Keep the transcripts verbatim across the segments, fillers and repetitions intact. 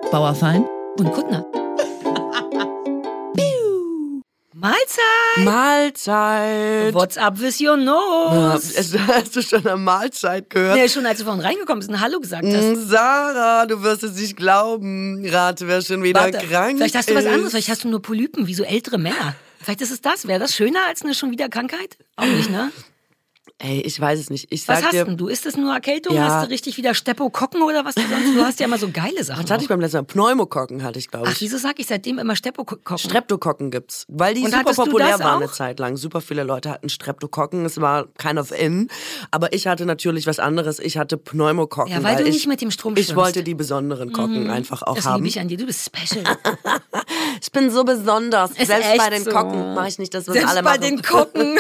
Bauerfein und Kuttner. Mahlzeit! Mahlzeit! What's up with your nose? Ja, hast du schon eine Mahlzeit gehört? Nee, schon als du vorhin reingekommen bist und Hallo gesagt hast. Mm, Sarah, du wirst es nicht glauben. Rate, wer schon wieder Warte, krank ist. Vielleicht hast du was anderes, vielleicht hast du nur Polypen, wie so ältere Männer. Vielleicht ist es das. Wäre das schöner als eine schon wieder Krankheit? Auch nicht, ne? Ey, ich weiß es nicht. Ich sag Was hast dir, denn du? Ist das nur Erkältung? Ja. Hast du richtig wieder Steppokokken oder was du sonst? Du hast ja immer so geile Sachen. Was hatte ich beim letzten Mal? Pneumokokken hatte ich, glaube ich. Ach, wieso sag ich seitdem immer Steppokokken? Streptokokken gibt's, weil die Und super hattest du populär das waren auch? eine Zeit lang. Super viele Leute hatten Streptokokken, es war kind of in. Aber ich hatte natürlich was anderes. Ich hatte Pneumokokken. Ja, weil du ich, nicht mit dem Strom Ich schwimmst. wollte die besonderen Kokken Mhm. einfach auch Das haben. liebe ich an dir. Du bist special. Ich bin so besonders. Ist Selbst echt bei den so. Kokken mache ich nicht das, was Selbst alle bei machen. den Kokken.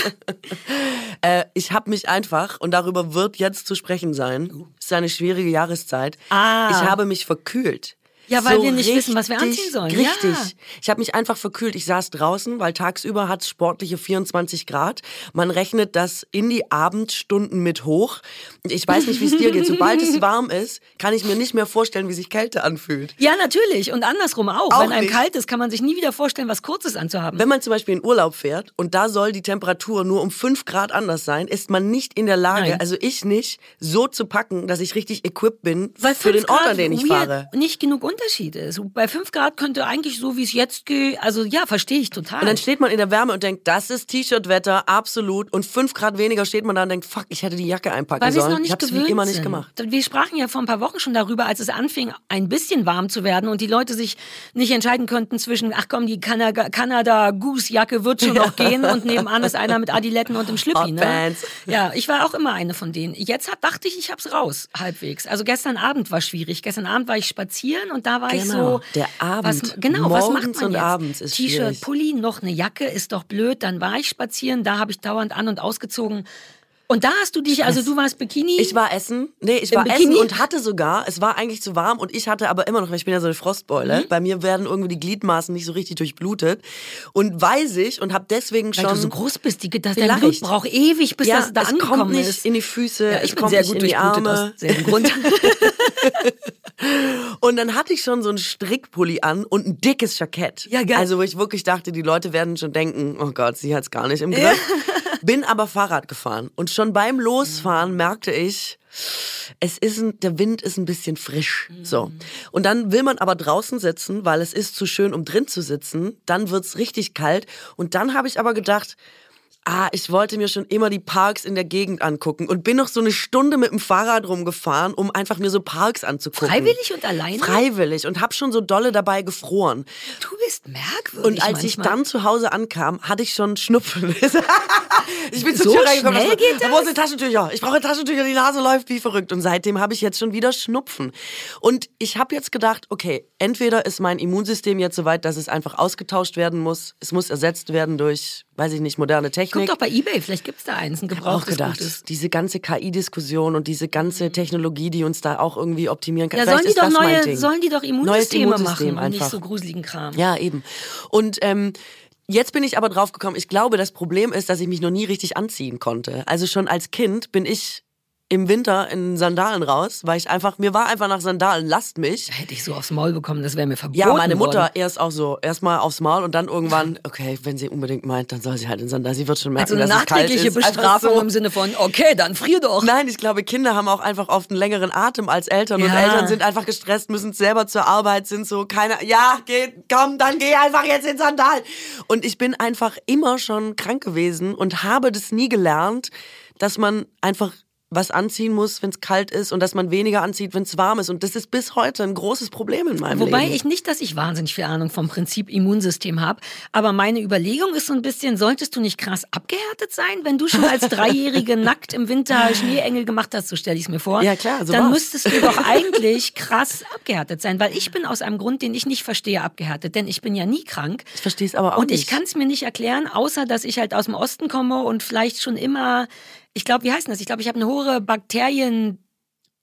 äh, ich habe mich einfach, und darüber wird jetzt zu sprechen sein, es ist eine schwierige Jahreszeit, Ah. ich habe mich verkühlt. Ja, weil so wir nicht richtig, wissen, was wir anziehen sollen. Richtig. Ja. Ich habe mich einfach verkühlt. Ich saß draußen, weil tagsüber hat es sportliche vierundzwanzig Grad. Man rechnet das in die Abendstunden mit hoch. Und ich weiß nicht, wie es dir geht. Sobald es warm ist, kann ich mir nicht mehr vorstellen, wie sich Kälte anfühlt. Ja, natürlich. Und andersrum auch. Auch Wenn einem nicht. kalt ist, kann man sich nie wieder vorstellen, was Kurzes anzuhaben. Wenn man zum Beispiel in Urlaub fährt und da soll die Temperatur nur um fünf Grad anders sein, ist man nicht in der Lage, Nein. also ich nicht, so zu packen, dass ich richtig equipped bin Weil für den fünf Ort, Grad an den ich weird fahre. nicht genug Unterschied ist. Bei fünf Grad könnte eigentlich so, wie es jetzt geht, also ja, verstehe ich total. Und dann steht man in der Wärme und denkt, das ist T-Shirt-Wetter, absolut. Und fünf Grad weniger steht man da und denkt, fuck, ich hätte die Jacke einpacken Weil wir es sollen. noch nicht ich hab's gewöhnt wie immer nicht sind. gemacht. Wir sprachen ja vor ein paar Wochen schon darüber, als es anfing, ein bisschen warm zu werden und die Leute sich nicht entscheiden könnten zwischen, ach komm, die Kanada- Kanada-Goose-Jacke wird schon noch gehen und nebenan ist einer mit Adiletten und dem Schlippi. Ne? Hotpants. Ja, ich war auch immer eine von denen. Jetzt hat, dachte ich, ich hab's raus, halbwegs. Also gestern Abend war schwierig. Gestern Abend war ich spazieren und da war ich Genau, so... der Abend. Was, genau, was macht Morgens man und jetzt? abends ist T-Shirt, schwierig. Pulli, noch eine Jacke, ist doch blöd. Dann war ich spazieren, da habe ich dauernd an- und ausgezogen. Und da hast du dich, also du warst Bikini. Ich war essen, nee, ich Im war Bikini? essen und hatte sogar, es war eigentlich zu warm und ich hatte aber immer noch, weil ich bin ja so eine Frostbeule, Mhm. bei mir werden irgendwie die Gliedmaßen nicht so richtig durchblutet und weiß ich und habe deswegen Weil schon... du so groß bist, die, das, dein Vielleicht. Blut braucht ewig, bis ja, das da es angekommen kommt nicht ist. in die Füße, Ja, es ich bin kommt sehr nicht gut in die durchblutet Arme. aus selben Grund. Und dann hatte ich schon so einen Strickpulli an und ein dickes Jackett. Ja, geil. Also wo ich wirklich dachte, die Leute werden schon denken, oh Gott, sie hat's gar nicht im Griff. Bin aber Fahrrad gefahren und schon beim Losfahren merkte ich, es ist ein, der Wind ist ein bisschen frisch. So. Und dann will man aber draußen sitzen, weil es ist zu schön, um drin zu sitzen. Dann wird's richtig kalt. Und dann habe ich aber gedacht, ah, ich wollte mir schon immer die Parks in der Gegend angucken und bin noch so eine Stunde mit dem Fahrrad rumgefahren, um einfach mir so Parks anzugucken. Freiwillig und alleine? Freiwillig und hab schon so dolle dabei gefroren. Du bist merkwürdig Und als ich manchmal. dann zu Hause ankam, hatte ich schon Schnupfen. Ich bin So zur Tür reingekommen. schnell und so, geht das? Wo sind Taschentücher? Ich brauche Taschentücher, die Nase läuft wie verrückt. Und seitdem habe ich jetzt schon wieder Schnupfen. Und ich habe jetzt gedacht, okay, entweder ist mein Immunsystem jetzt so weit, dass es einfach ausgetauscht werden muss. Es muss ersetzt werden durch, weiß ich nicht, moderne Guck Technik. doch bei eBay, vielleicht gibt's da eins, ein auch gebrauchtes gedacht, Gutes. diese ganze K I-Diskussion und diese ganze Technologie, die uns da auch irgendwie optimieren kann. Ja, Vielleicht sollen die ist doch das mein neue, Ding. sollen die doch Neues Immunsysteme Immunsystem machen und nicht einfach. so gruseligen Kram. Ja, eben. Und ähm, jetzt bin ich aber drauf gekommen, ich glaube, das Problem ist, dass ich mich noch nie richtig anziehen konnte. Also schon als Kind bin ich im Winter in Sandalen raus, weil ich einfach, mir war einfach nach Sandalen, lasst mich. Hätte ich so aufs Maul bekommen, das wäre mir verboten Ja, meine Mutter worden. erst auch so, erstmal aufs Maul und dann irgendwann, okay, wenn sie unbedingt meint, dann soll sie halt in Sandalen, sie wird schon merken, Also eine dass es kalt nachträgliche ist. Einfach Bestrafung so. im Sinne von, okay, dann frier doch. Nein, ich glaube, Kinder haben auch einfach oft einen längeren Atem als Eltern und Ja. Eltern sind einfach gestresst, müssen selber zur Arbeit, sind so, keiner, ja, geh, komm, dann geh einfach jetzt in Sandalen. Und ich bin einfach immer schon krank gewesen und habe das nie gelernt, dass man einfach was anziehen muss, wenn es kalt ist und dass man weniger anzieht, wenn es warm ist. Und das ist bis heute ein großes Problem in meinem Wobei Leben. ich nicht, dass ich wahnsinnig viel Ahnung vom Prinzip Immunsystem habe, aber meine Überlegung ist so ein bisschen, solltest du nicht krass abgehärtet sein, wenn du schon als Dreijährige nackt im Winter Schneeengel gemacht hast, so stelle ich es mir vor. Ja, klar, so Dann war's. müsstest du doch eigentlich krass abgehärtet sein, weil ich bin aus einem Grund, den ich nicht verstehe, abgehärtet, denn ich bin ja nie krank. Ich verstehe es aber auch Und nicht. ich kann es mir nicht erklären, außer dass ich halt aus dem Osten komme und vielleicht schon immer, ich glaube, wie heißt denn das? Ich glaube, ich habe eine hohe Bakterien...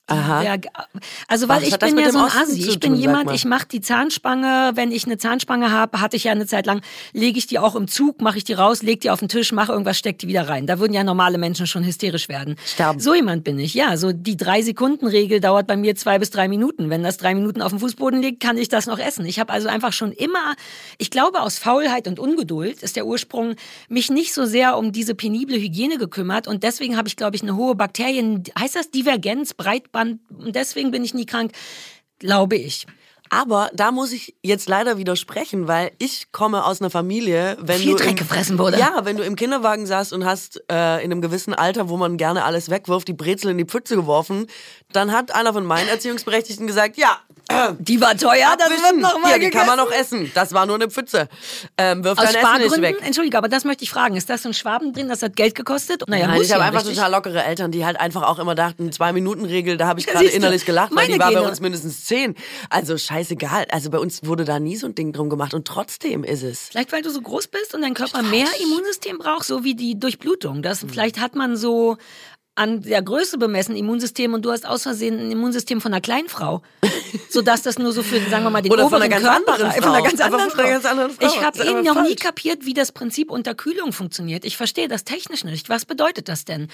Aha. Ja, also weil Was ich hat das bin mit ja dem so ein Osten Assi. zu Ich bin tun, sag jemand, mal? ich mache die Zahnspange, wenn ich eine Zahnspange habe, hatte ich ja eine Zeit lang, lege ich die auch im Zug, mache ich die raus, lege die auf den Tisch, mache irgendwas, steck die wieder rein. Da würden ja normale Menschen schon hysterisch werden. Sterben. So jemand bin ich, ja. So die Drei-Sekunden-Regel dauert bei mir zwei bis drei Minuten. Wenn das drei Minuten auf dem Fußboden liegt, kann ich das noch essen. Ich habe also einfach schon immer, ich glaube aus Faulheit und Ungeduld ist der Ursprung, mich nicht so sehr um diese penible Hygiene gekümmert und deswegen habe ich, glaube ich, eine hohe Bakterien, heißt das Divergenz, Breitband und deswegen bin ich nie krank, glaube ich. Aber da muss ich jetzt leider widersprechen, weil ich komme aus einer Familie, wenn Viel du Dreck im, gefressen wurde. Ja, wenn du im Kinderwagen saßt und hast äh, in einem gewissen Alter, wo man gerne alles wegwirft, die Brezel in die Pfütze geworfen, dann hat einer von meinen Erziehungsberechtigten gesagt, ja, Die war teuer, das wird abwischen. noch mal Hier, die kann man gegessen. noch essen. Das war nur eine Pfütze. Ähm, wirf Aus dein Essen nicht Spargründen? weg. Entschuldige, aber das möchte ich fragen. Ist das so ein Schwaben drin, das hat Geld gekostet? Naja, Nein, muss ich habe ja, einfach richtig? total lockere Eltern, die halt einfach auch immer dachten, Zwei-Minuten-Regel, da habe ich gerade Siehst du, innerlich gelacht, weil meine die war bei Gene. uns mindestens zehn. Also scheißegal. Also bei uns wurde da nie so ein Ding drum gemacht und trotzdem ist es. Vielleicht, weil du so groß bist und dein Körper mehr Immunsystem braucht, so wie die Durchblutung. Das, vielleicht hat man so an der Größe bemessen Immunsystem und du hast aus Versehen ein Immunsystem von einer kleinen Frau. Sodass das nur so für, sagen wir mal, den Oder von oberen einer ganz Körper anderen reicht. Von einer Frau. ganz Aber anderen von einer Frau. ganz anderen Frau. Ich Das habe ist eben aber noch nie falsch. kapiert, wie das Prinzip Unterkühlung funktioniert. Ich verstehe das technisch nicht. Was bedeutet das denn?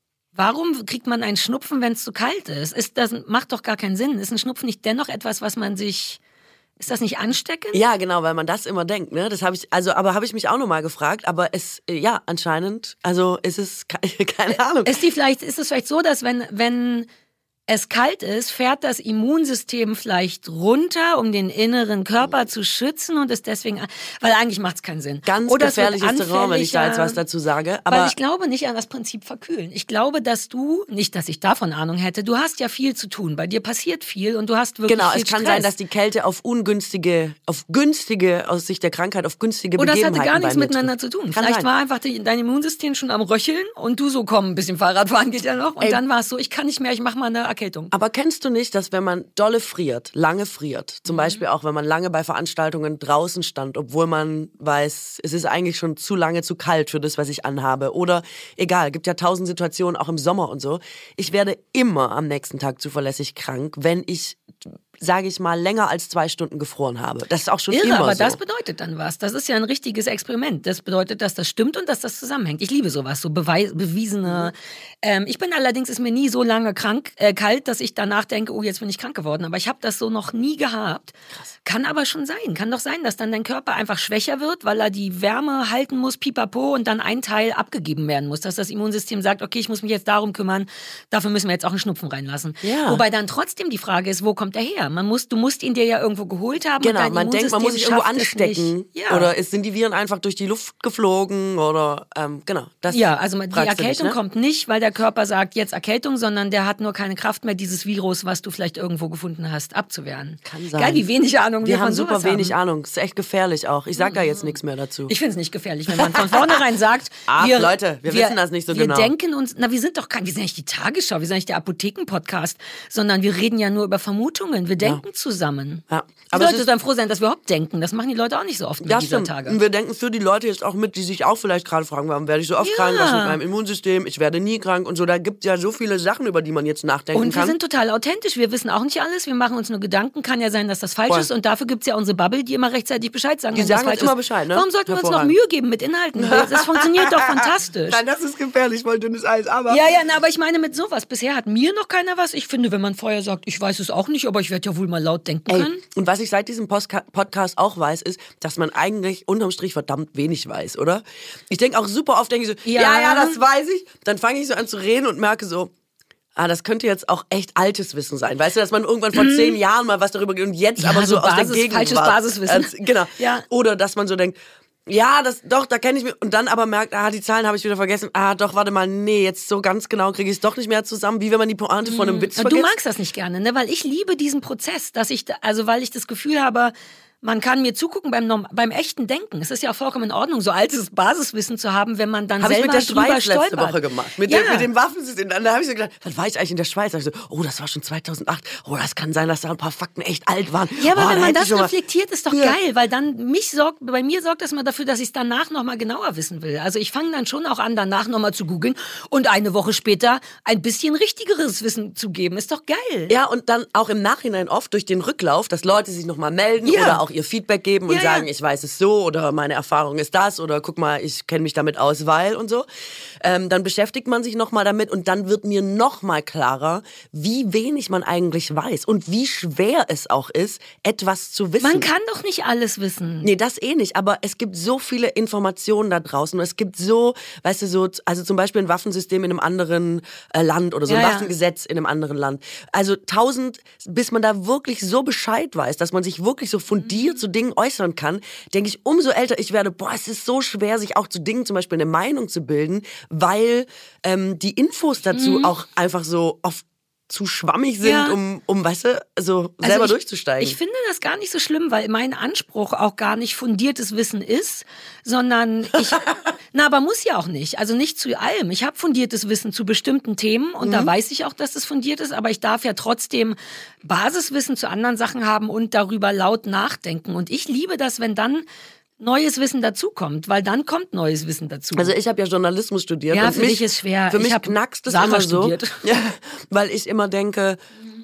Warum kriegt man einen Schnupfen, wenn es zu kalt ist? ist? Das macht doch gar keinen Sinn. Ist ein Schnupfen nicht dennoch etwas, was man sich... Ist das nicht ansteckend? Ja, genau, weil man das immer denkt, ne? Das habe ich, also, aber habe ich mich auch nochmal gefragt, aber es, äh, ja, anscheinend, also ist es, ke- keine Ahnung. Ist, die vielleicht, ist es vielleicht so, dass wenn, wenn es kalt ist, fährt das Immunsystem vielleicht runter, um den inneren Körper zu schützen und ist deswegen, weil eigentlich macht es keinen Sinn. Ganz Oder es wird gefährliches Terrain, wenn ich da jetzt anfälliger. was dazu sage. Weil Aber ich glaube nicht an das Prinzip verkühlen. Ich glaube, dass du, nicht, dass ich davon Ahnung hätte, du hast ja viel zu tun. Bei dir passiert viel und du hast wirklich genau, viel es kann Stress. sein, dass die Kälte auf ungünstige, auf günstige, aus Sicht der Krankheit, auf günstige Oder es Begebenheiten hatte gar nichts bei mir miteinander trifft. zu tun. Kann Vielleicht sein. war einfach die, dein Immunsystem schon am Röcheln und du so, komm, ein bisschen Fahrradfahren geht ja noch. Und Ey. dann war es so, ich kann nicht mehr, ich mach mal eine Erkältung. Aber kennst du nicht, dass wenn man dolle friert, lange friert, Mhm. zum Beispiel auch wenn man lange bei Veranstaltungen draußen stand, obwohl man weiß, es ist eigentlich schon zu lange zu kalt für das, was ich anhabe, oder egal, gibt ja tausend Situationen, auch im Sommer und so. Ich werde immer am nächsten Tag zuverlässig krank, wenn ich, sage ich mal, länger als zwei Stunden gefroren habe. Das ist auch schon Irre, immer aber so. das bedeutet dann was. Das ist ja ein richtiges Experiment. Das bedeutet, dass das stimmt und dass das zusammenhängt. Ich liebe sowas, so bewei- bewiesene. Ähm, ich bin allerdings, ist mir nie so lange krank, äh, kalt, dass ich danach denke, oh, jetzt bin ich krank geworden. Aber ich habe das so noch nie gehabt. Kann aber schon sein. Kann doch sein, dass dann dein Körper einfach schwächer wird, weil er die Wärme halten muss, pipapo, und dann ein Teil abgegeben werden muss. Dass das Immunsystem sagt, okay, ich muss mich jetzt darum kümmern, dafür müssen wir jetzt auch einen Schnupfen reinlassen. Ja. Wobei dann trotzdem die Frage ist, wo kommt er her? Man muss, du musst ihn dir ja irgendwo geholt haben. und Genau, dein man denkt, man muss sich Immunsystem irgendwo schafft es anstecken. nicht. Ja. Oder ist, sind die Viren einfach durch die Luft geflogen? Oder, ähm, genau. Das Ja, also die fragst du Erkältung dich, ne? kommt nicht, weil der Körper sagt, jetzt Erkältung, sondern der hat nur keine Kraft mehr, dieses Virus, was du vielleicht irgendwo gefunden hast, abzuwehren. Kann sein. Geil, wie wenig Ahnung wir, Wir haben von super sowas wenig haben. Ahnung. Ist echt gefährlich auch. Ich sag da jetzt nichts mehr dazu. Ich finde es nicht gefährlich, wenn man von vornherein sagt, Ach, wir, Leute, wir wissen das nicht so wir genau. Wir denken uns, na, wir sind doch kein, wir sind nicht die Tagesschau, wir sind nicht der Apotheken-Podcast, sondern wir reden ja nur über Vermutungen, wir denken zusammen. Ja. Die Aber es Leute ist- sollen froh sein, dass wir überhaupt denken. Das machen die Leute auch nicht so oft mehr Ja, dieser stimmt. Tage. Und wir denken für die Leute jetzt auch mit, die sich auch vielleicht gerade fragen, warum werde ich so oft Ja. krank, was ist mit meinem Immunsystem, ich werde nie krank und so. Da gibt es ja so viele Sachen, über die man jetzt nachdenken Und wir kann. sind total authentisch. Wir wissen auch nicht alles. Wir machen uns nur Gedanken. Kann ja sein, dass das falsch Voll. ist. Und dafür gibt's ja unsere Bubble, die immer rechtzeitig Bescheid sagen. Die wenn das sagen uns falsch immer ist. Bescheid, ne? Warum sollten wir uns noch Hervorragend. Mühe geben mit Inhalten? Das funktioniert doch fantastisch. Nein, das ist gefährlich, weil dünnes Eis, aber... Ja, ja, na, aber ich meine mit sowas. Bisher hat mir noch keiner was. Ich finde, wenn man vorher sagt, ich weiß es auch nicht, aber ich werde ja wohl mal laut denken Ey, können. und was ich seit diesem Postka- Podcast auch weiß, ist, dass man eigentlich unterm Strich verdammt wenig weiß, oder? Ich denke auch super oft, denke ich so, ja, Ja. ja, das weiß ich. Dann fange ich so an zu reden und merke so, ah, das könnte jetzt auch echt altes Wissen sein. Weißt du, dass man irgendwann vor zehn Jahren mal was darüber und jetzt Ja, aber so, so aus der Basis- Gegenwart. falsches Basiswissen. Äh, genau. Ja. Oder dass man so denkt, ja, das doch, da kenne ich mich. Und dann aber merkt, ah, die Zahlen habe ich wieder vergessen. Ah, doch, warte mal, nee, jetzt so ganz genau kriege ich es doch nicht mehr zusammen, wie wenn man die Pointe von einem Witz Du vergisst. magst das nicht gerne, ne? Weil ich liebe diesen Prozess, dass ich, da, also weil ich das Gefühl habe, man kann mir zugucken beim, Norm- beim echten Denken. Es ist ja auch vollkommen in Ordnung, so altes Basiswissen zu haben, wenn man dann Hab selber ich mit der drüber Schweiz letzte stolpert. Woche gemacht. Mit, ja. dem, mit dem Waffensystem. Dann habe ich so gedacht, wann war ich eigentlich in der Schweiz? Da hab ich so, oh, das war schon zweitausendacht. Oh, das kann sein, dass da ein paar Fakten echt alt waren. Ja, aber oh, wenn da man hätte das ich schon mal- reflektiert, ist doch Ja. geil, weil dann mich sorgt, bei mir sorgt das mal dafür, dass ich es danach nochmal genauer wissen will. Also ich fange dann schon auch an, danach nochmal zu googeln und eine Woche später ein bisschen richtigeres Wissen zu geben. Ist doch geil. Ja, und dann auch im Nachhinein oft durch den Rücklauf, dass Leute sich nochmal melden Ja. oder auch ihr Feedback geben und Ja, sagen, ja. ich weiß es so oder meine Erfahrung ist das oder guck mal, ich kenne mich damit aus, weil und so. Ähm, dann beschäftigt man sich nochmal damit und dann wird mir nochmal klarer, wie wenig man eigentlich weiß und wie schwer es auch ist, etwas zu wissen. Man kann doch nicht alles wissen. Nee, das eh nicht, aber es gibt so viele Informationen da draußen und es gibt so, weißt du, so, also zum Beispiel ein Waffensystem in einem anderen äh, Land oder so, ein Ja, ja. Waffengesetz in einem anderen Land. Also tausend, bis man da wirklich so Bescheid weiß, dass man sich wirklich so fundiert zu Dingen äußern kann, denke ich, umso älter ich werde, boah, es ist so schwer, sich auch zu Dingen zum Beispiel eine Meinung zu bilden, weil ähm, die Infos dazu Mhm. auch einfach so oft zu schwammig sind, Ja. um, um, weißt du, so Also selber ich, durchzusteigen. Ich finde das gar nicht so schlimm, weil mein Anspruch auch gar nicht fundiertes Wissen ist, sondern ich, na, aber muss ja auch nicht. Also nicht zu allem. Ich habe fundiertes Wissen zu bestimmten Themen und Mhm. da weiß ich auch, dass es fundiert ist, aber ich darf ja trotzdem Basiswissen zu anderen Sachen haben und darüber laut nachdenken. Und ich liebe das, wenn dann neues Wissen dazukommt, weil dann kommt neues Wissen dazu. Also ich habe ja Journalismus studiert. Ja, und für mich, dich ist schwer. Für Ich mich hab knackst es Safa immer so. studiert. Ja, weil ich immer denke,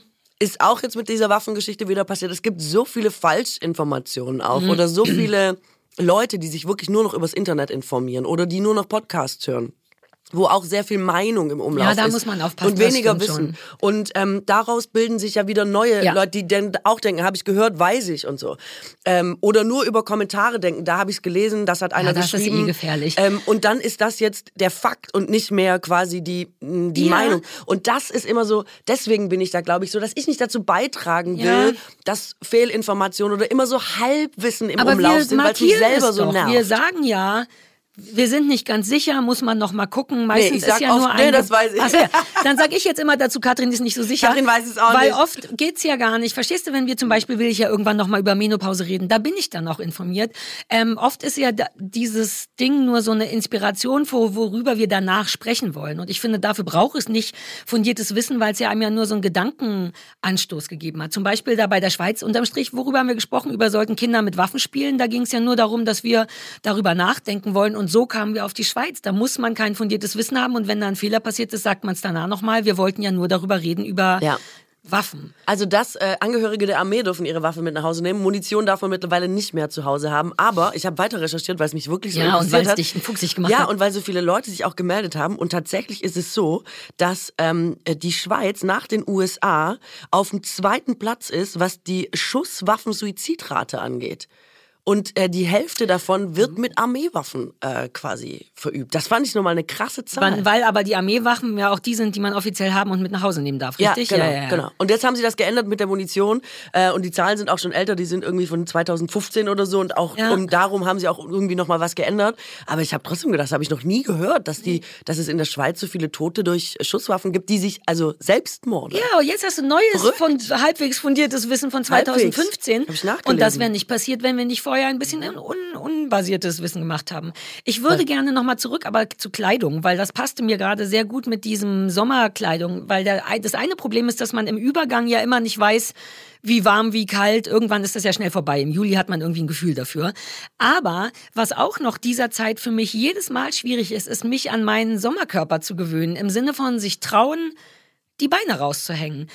ist auch jetzt mit dieser Waffengeschichte wieder passiert. Es gibt so viele Falschinformationen auch Mhm. oder so viele Leute, die sich wirklich nur noch übers Internet informieren oder die nur noch Podcasts hören. Wo auch sehr viel Meinung im Umlauf Ja, da ist. muss man aufpassen, Und weniger das stimmt Wissen. Und ähm, daraus bilden sich ja wieder neue Ja. Leute, die denn auch denken, habe ich gehört, weiß ich und so. Ähm, oder nur über Kommentare denken, da habe ich es gelesen, das hat einer Ja, das ist geschrieben. eh gefährlich. Ähm, und dann ist das jetzt der Fakt und nicht mehr quasi die, mh, die Ja. Meinung. Und das ist immer so, deswegen bin ich da, glaube ich, so, dass ich nicht dazu beitragen will, Ja. dass Fehlinformationen oder immer so Halbwissen im Aber Umlauf wir sind, weil es mich markieren selber es so doch. nervt. Wir sagen ja, wir sind nicht ganz sicher, muss man noch mal gucken. Meistens ich sag ist ja oft, nur nee, eine... das weiß ich. Ach so, ja. Dann sage ich jetzt immer dazu, Katrin ist nicht so sicher. Katrin weiß es auch weil nicht. Weil oft geht's ja gar nicht. Verstehst du, wenn wir zum Beispiel, will ich ja irgendwann noch mal über Menopause reden, da bin ich dann auch informiert. Ähm, oft ist ja da, dieses Ding nur so eine Inspiration, vor, worüber wir danach sprechen wollen. Und ich finde, dafür braucht es nicht fundiertes Wissen, weil es ja einem ja nur so einen Gedankenanstoß gegeben hat. Zum Beispiel da bei der Schweiz, unterm Strich, worüber haben wir gesprochen? Über sollten Kinder mit Waffen spielen? Da ging es ja nur darum, dass wir darüber nachdenken wollen. Und so kamen wir auf die Schweiz. Da muss man kein fundiertes Wissen haben und wenn da ein Fehler passiert ist, sagt man es danach nochmal. Wir wollten ja nur darüber reden, über Ja. Waffen. Also das, äh, Angehörige der Armee dürfen ihre Waffe mit nach Hause nehmen. Munition darf man mittlerweile nicht mehr zu Hause haben. Aber ich habe weiter recherchiert, weil es mich wirklich so Ja, und interessiert weil es hat. dich fuchsig gemacht ja, hat. und weil so viele Leute sich auch gemeldet haben. Und tatsächlich ist es so, dass ähm, die Schweiz nach den U S A auf dem zweiten Platz ist, was die Schusswaffen-Suizidrate angeht. Und äh, die Hälfte davon wird mit Armeewaffen äh, quasi verübt. Das fand ich nochmal eine krasse Zahl. Weil, weil aber die Armeewaffen ja auch die sind, die man offiziell haben und mit nach Hause nehmen darf, richtig? Ja, genau, ja, ja, ja. genau. Und jetzt haben sie das geändert mit der Munition äh, und die Zahlen sind auch schon älter, die sind irgendwie von zweitausendfünfzehn oder so und auch Ja. um, darum haben sie auch irgendwie noch mal was geändert. Aber ich habe trotzdem gedacht, das habe ich noch nie gehört, dass die, dass es in der Schweiz so viele Tote durch Schusswaffen gibt, die sich also Selbstmorde. Ja, und jetzt hast du neues, Verrückt. von, halbwegs fundiertes Wissen von zweitausendfünfzehn. Hab ich nachgelesen. Und das wäre nicht passiert, wenn wir nicht vorher ein bisschen un unbasiertes Wissen gemacht haben. Ich würde gerne nochmal zurück, aber zu Kleidung, weil das passte mir gerade sehr gut mit diesem Sommerkleidung, weil der, das eine Problem ist, dass man im Übergang ja immer nicht weiß, wie warm, wie kalt. Irgendwann ist das ja schnell vorbei. Im Juli hat man irgendwie ein Gefühl dafür. Aber was auch noch dieser Zeit für mich jedes Mal schwierig ist, ist mich an meinen Sommerkörper zu gewöhnen. Im Sinne von sich trauen, die Beine rauszuhängen.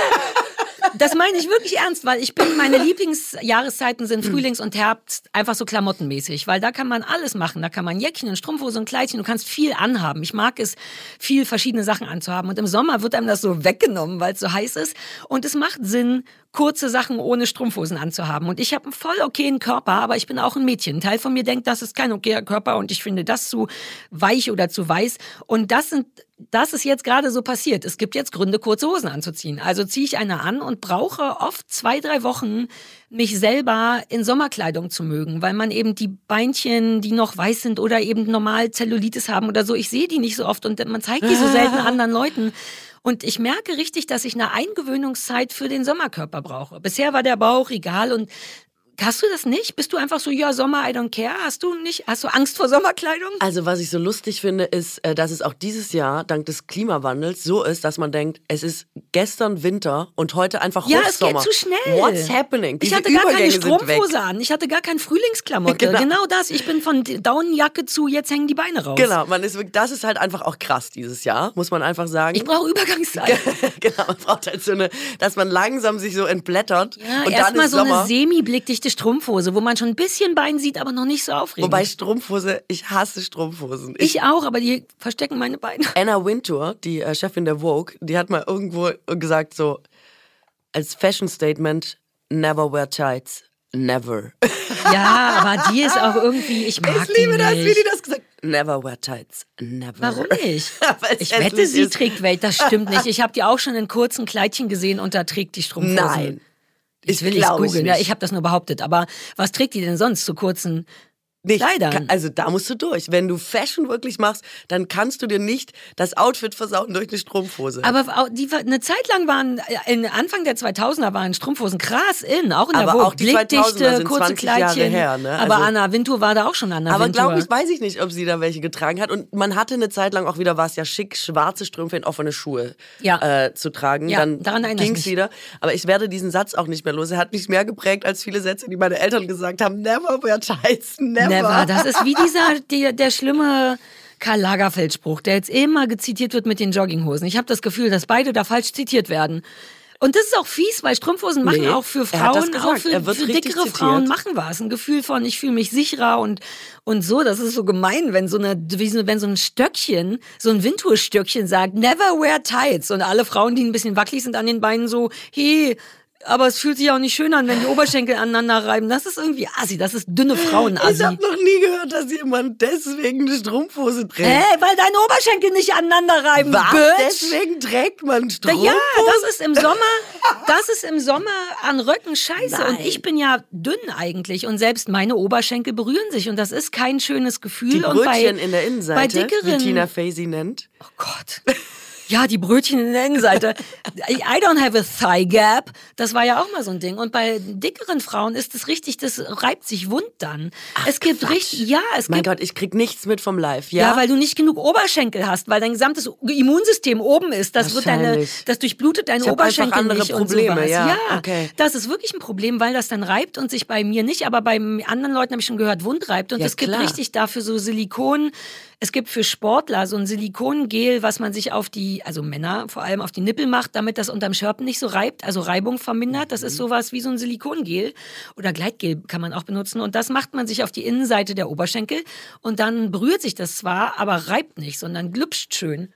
Das meine ich wirklich ernst, weil ich bin, meine Lieblingsjahreszeiten sind Frühlings und Herbst, einfach so klamottenmäßig, weil da kann man alles machen. Da kann man Jäckchen, und Strumpfhose und Kleidchen, du kannst viel anhaben. Ich mag es, viel verschiedene Sachen anzuhaben. Und im Sommer wird einem das so weggenommen, weil es so heiß ist. Und es macht Sinn, kurze Sachen ohne Strumpfhosen anzuhaben. Und ich habe einen voll okayen Körper, aber ich bin auch ein Mädchen. Ein Teil von mir denkt, das ist kein okayer Körper und ich finde das zu weich oder zu weiß. Und das sind Das ist jetzt gerade so passiert. Es gibt jetzt Gründe, kurze Hosen anzuziehen. Also ziehe ich eine an und brauche oft zwei, drei Wochen, mich selber in Sommerkleidung zu mögen, weil man eben die Beinchen, die noch weiß sind oder eben normal Zellulitis haben oder so, ich sehe die nicht so oft und man zeigt die so selten anderen Leuten. Und ich merke richtig, dass ich eine Eingewöhnungszeit für den Sommerkörper brauche. Bisher war der Bauch egal und Hast du das nicht? Bist du einfach so, ja, Sommer, I don't care? Hast du nicht, hast du Angst vor Sommerkleidung? Also was ich so lustig finde, ist, dass es auch dieses Jahr dank des Klimawandels so ist, dass man denkt, es ist gestern Winter und heute einfach ja, Hochsommer. Ja, es geht zu schnell. What's happening? Diese ich hatte gar Übergänge keine Strumpfhose an. Ich hatte gar keine Frühlingsklamotte. Genau. genau das. Ich bin von Daunenjacke zu, jetzt hängen die Beine raus. Genau, man ist, das ist halt einfach auch krass dieses Jahr, muss man einfach sagen. Ich brauche Übergangszeit. Genau, man braucht halt so eine, dass man langsam sich so entblättert. Ja, und erstmal so Sommer. eine semi-blickdichte Strumpfhose, wo man schon ein bisschen Bein sieht, aber noch nicht so aufregend. Wobei Strumpfhose, ich hasse Strumpfhosen. Ich, ich auch, aber die verstecken meine Beine. Anna Wintour, die äh, Chefin der Vogue, die hat mal irgendwo gesagt so, als Fashion Statement, never wear tights. Never. Ja, aber die ist auch irgendwie, ich mag ich liebe die das, nicht. wie die das gesagt hat. Never wear tights. Never. Warum nicht? Ich wette, sie ist. trägt Welt. Das stimmt nicht. Ich habe die auch schon in kurzen Kleidchen gesehen und da trägt die Strumpfhosen. Nein. Ich will ich googeln. Ja, ich habe das nur behauptet. Aber was trägt die denn sonst zu kurzen Nicht. Kleidern? Also da musst du durch. Wenn du Fashion wirklich machst, dann kannst du dir nicht das Outfit versauen durch eine Strumpfhose. Aber die, eine Zeit lang waren, in Anfang der zweitausender waren Strumpfhosen krass in, auch in der aber Vogue. Auch die zweitausender sind kurze zwanzig Jahre Kleidchen. her. Ne? Aber also, Anna Wintour war da auch schon Anna aber Wintour. Aber glaube ich, weiß ich nicht, ob sie da welche getragen hat. Und man hatte eine Zeit lang auch wieder, war es ja schick, schwarze Strümpfe in offene Schuhe ja. äh, zu tragen. Ja, dann daran ging es wieder. Aber ich werde diesen Satz auch nicht mehr los. Er hat mich mehr geprägt als viele Sätze, die meine Eltern gesagt haben. Never wear tights, never. Never, das ist wie dieser, der, der schlimme Karl Lagerfeld-Spruch, der jetzt immer gezitiert wird mit den Jogginghosen. Ich habe das Gefühl, dass beide da falsch zitiert werden. Und das ist auch fies, weil Strumpfhosen machen nee, auch für Frauen, auch für, für dickere zitiert. Frauen machen was. Ein Gefühl von, ich fühle mich sicherer und, und so. Das ist so gemein, wenn so eine, wie so, wenn so ein Stöckchen, so ein Windtour-Stöckchen sagt, never wear tights. Und alle Frauen, die ein bisschen wackelig sind an den Beinen so, hey, aber es fühlt sich auch nicht schön an, wenn die Oberschenkel aneinander reiben. Das ist irgendwie assi, das ist dünne Frauen-Assi. Ich habe noch nie gehört, dass jemand deswegen eine Strumpfhose trägt. Hä, hey, weil deine Oberschenkel nicht aneinander reiben, Was? Bitch. Deswegen trägt man Strumpfhosen? Ja, das ist im Sommer, das ist im Sommer an Röcken scheiße. Nein. Und ich bin ja dünn eigentlich und selbst meine Oberschenkel berühren sich und das ist kein schönes Gefühl. Die Brötchen und bei, in der Innenseite, bei dickeren, wie Tina Fey sie nennt. Oh Gott. Ja, die Brötchen in der Innenseite. I don't have a thigh gap. Das war ja auch mal so ein Ding. Und bei dickeren Frauen ist es richtig, das reibt sich wund dann. Ach, es gibt Quatsch. richtig, ja, es mein gibt. Gott, ich krieg nichts mit vom Live, ja? Ja, weil du nicht genug Oberschenkel hast, weil dein gesamtes Immunsystem oben ist. Das wird deine, das durchblutet deine ich hab Oberschenkel andere nicht Probleme, und sowas. ja. Ja, okay. Das ist wirklich ein Problem, weil das dann reibt und sich bei mir nicht, aber bei anderen Leuten habe ich schon gehört, wund reibt. Und ja, es gibt klar. richtig dafür so Silikon. Es gibt für Sportler so ein Silikongel, was man sich auf die, also Männer vor allem auf die Nippel macht, damit das unterm Schörpen nicht so reibt, also Reibung vermindert. Das ist sowas wie so ein Silikongel oder Gleitgel kann man auch benutzen. Und das macht man sich auf die Innenseite der Oberschenkel und dann berührt sich das zwar, aber reibt nicht, sondern glüpscht schön.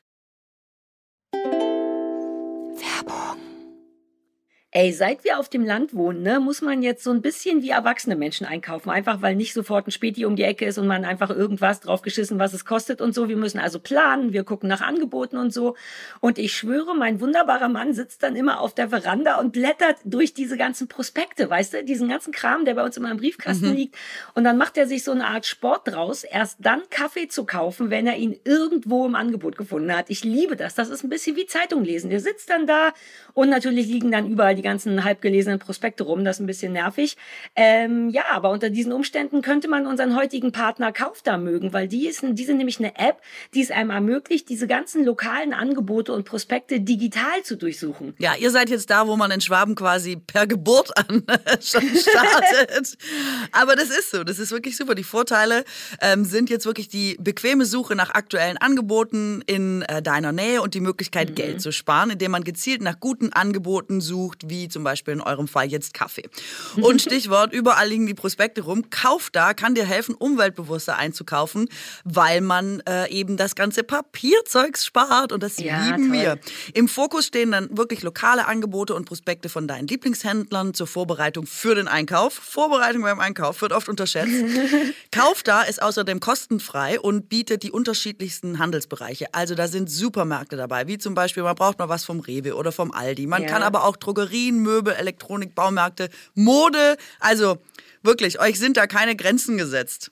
Werbung. Ey, seit wir auf dem Land wohnen, ne, muss man jetzt so ein bisschen wie erwachsene Menschen einkaufen. Einfach, weil nicht sofort ein Späti um die Ecke ist und man einfach irgendwas draufgeschissen, was es kostet und so. Wir müssen also planen, wir gucken nach Angeboten und so. Und ich schwöre, mein wunderbarer Mann sitzt dann immer auf der Veranda und blättert durch diese ganzen Prospekte, weißt du? Diesen ganzen Kram, der bei uns immer im Briefkasten mhm. liegt. Und dann macht er sich so eine Art Sport draus, erst dann Kaffee zu kaufen, wenn er ihn irgendwo im Angebot gefunden hat. Ich liebe das. Das ist ein bisschen wie Zeitung lesen. Der sitzt dann da und natürlich liegen dann überall die ganzen halbgelesenen Prospekte rum, das ist ein bisschen nervig. Ähm, ja, aber unter diesen Umständen könnte man unseren heutigen Partner Kaufda mögen, weil die, ist, die sind nämlich eine App, die es einem ermöglicht, diese ganzen lokalen Angebote und Prospekte digital zu durchsuchen. Ja, ihr seid jetzt da, wo man in Schwaben quasi per Geburt an schon startet. Aber das ist so, das ist wirklich super. Die Vorteile ähm, sind jetzt wirklich die bequeme Suche nach aktuellen Angeboten in äh, deiner Nähe und die Möglichkeit, mhm. Geld zu sparen, indem man gezielt nach guten Angeboten sucht, wie zum Beispiel in eurem Fall jetzt Kaffee. Und Stichwort, überall liegen die Prospekte rum. Kaufda kann dir helfen, umweltbewusster einzukaufen, weil man äh, eben das ganze Papierzeugs spart und das ja, lieben toll. wir. Im Fokus stehen dann wirklich lokale Angebote und Prospekte von deinen Lieblingshändlern zur Vorbereitung für den Einkauf. Vorbereitung beim Einkauf wird oft unterschätzt. Kaufda ist außerdem kostenfrei und bietet die unterschiedlichsten Handelsbereiche. Also da sind Supermärkte dabei, wie zum Beispiel, man braucht mal was vom Rewe oder vom Aldi. Man ja. kann aber auch Drogerien, Möbel, Elektronik, Baumärkte, Mode. Also wirklich, euch sind da keine Grenzen gesetzt.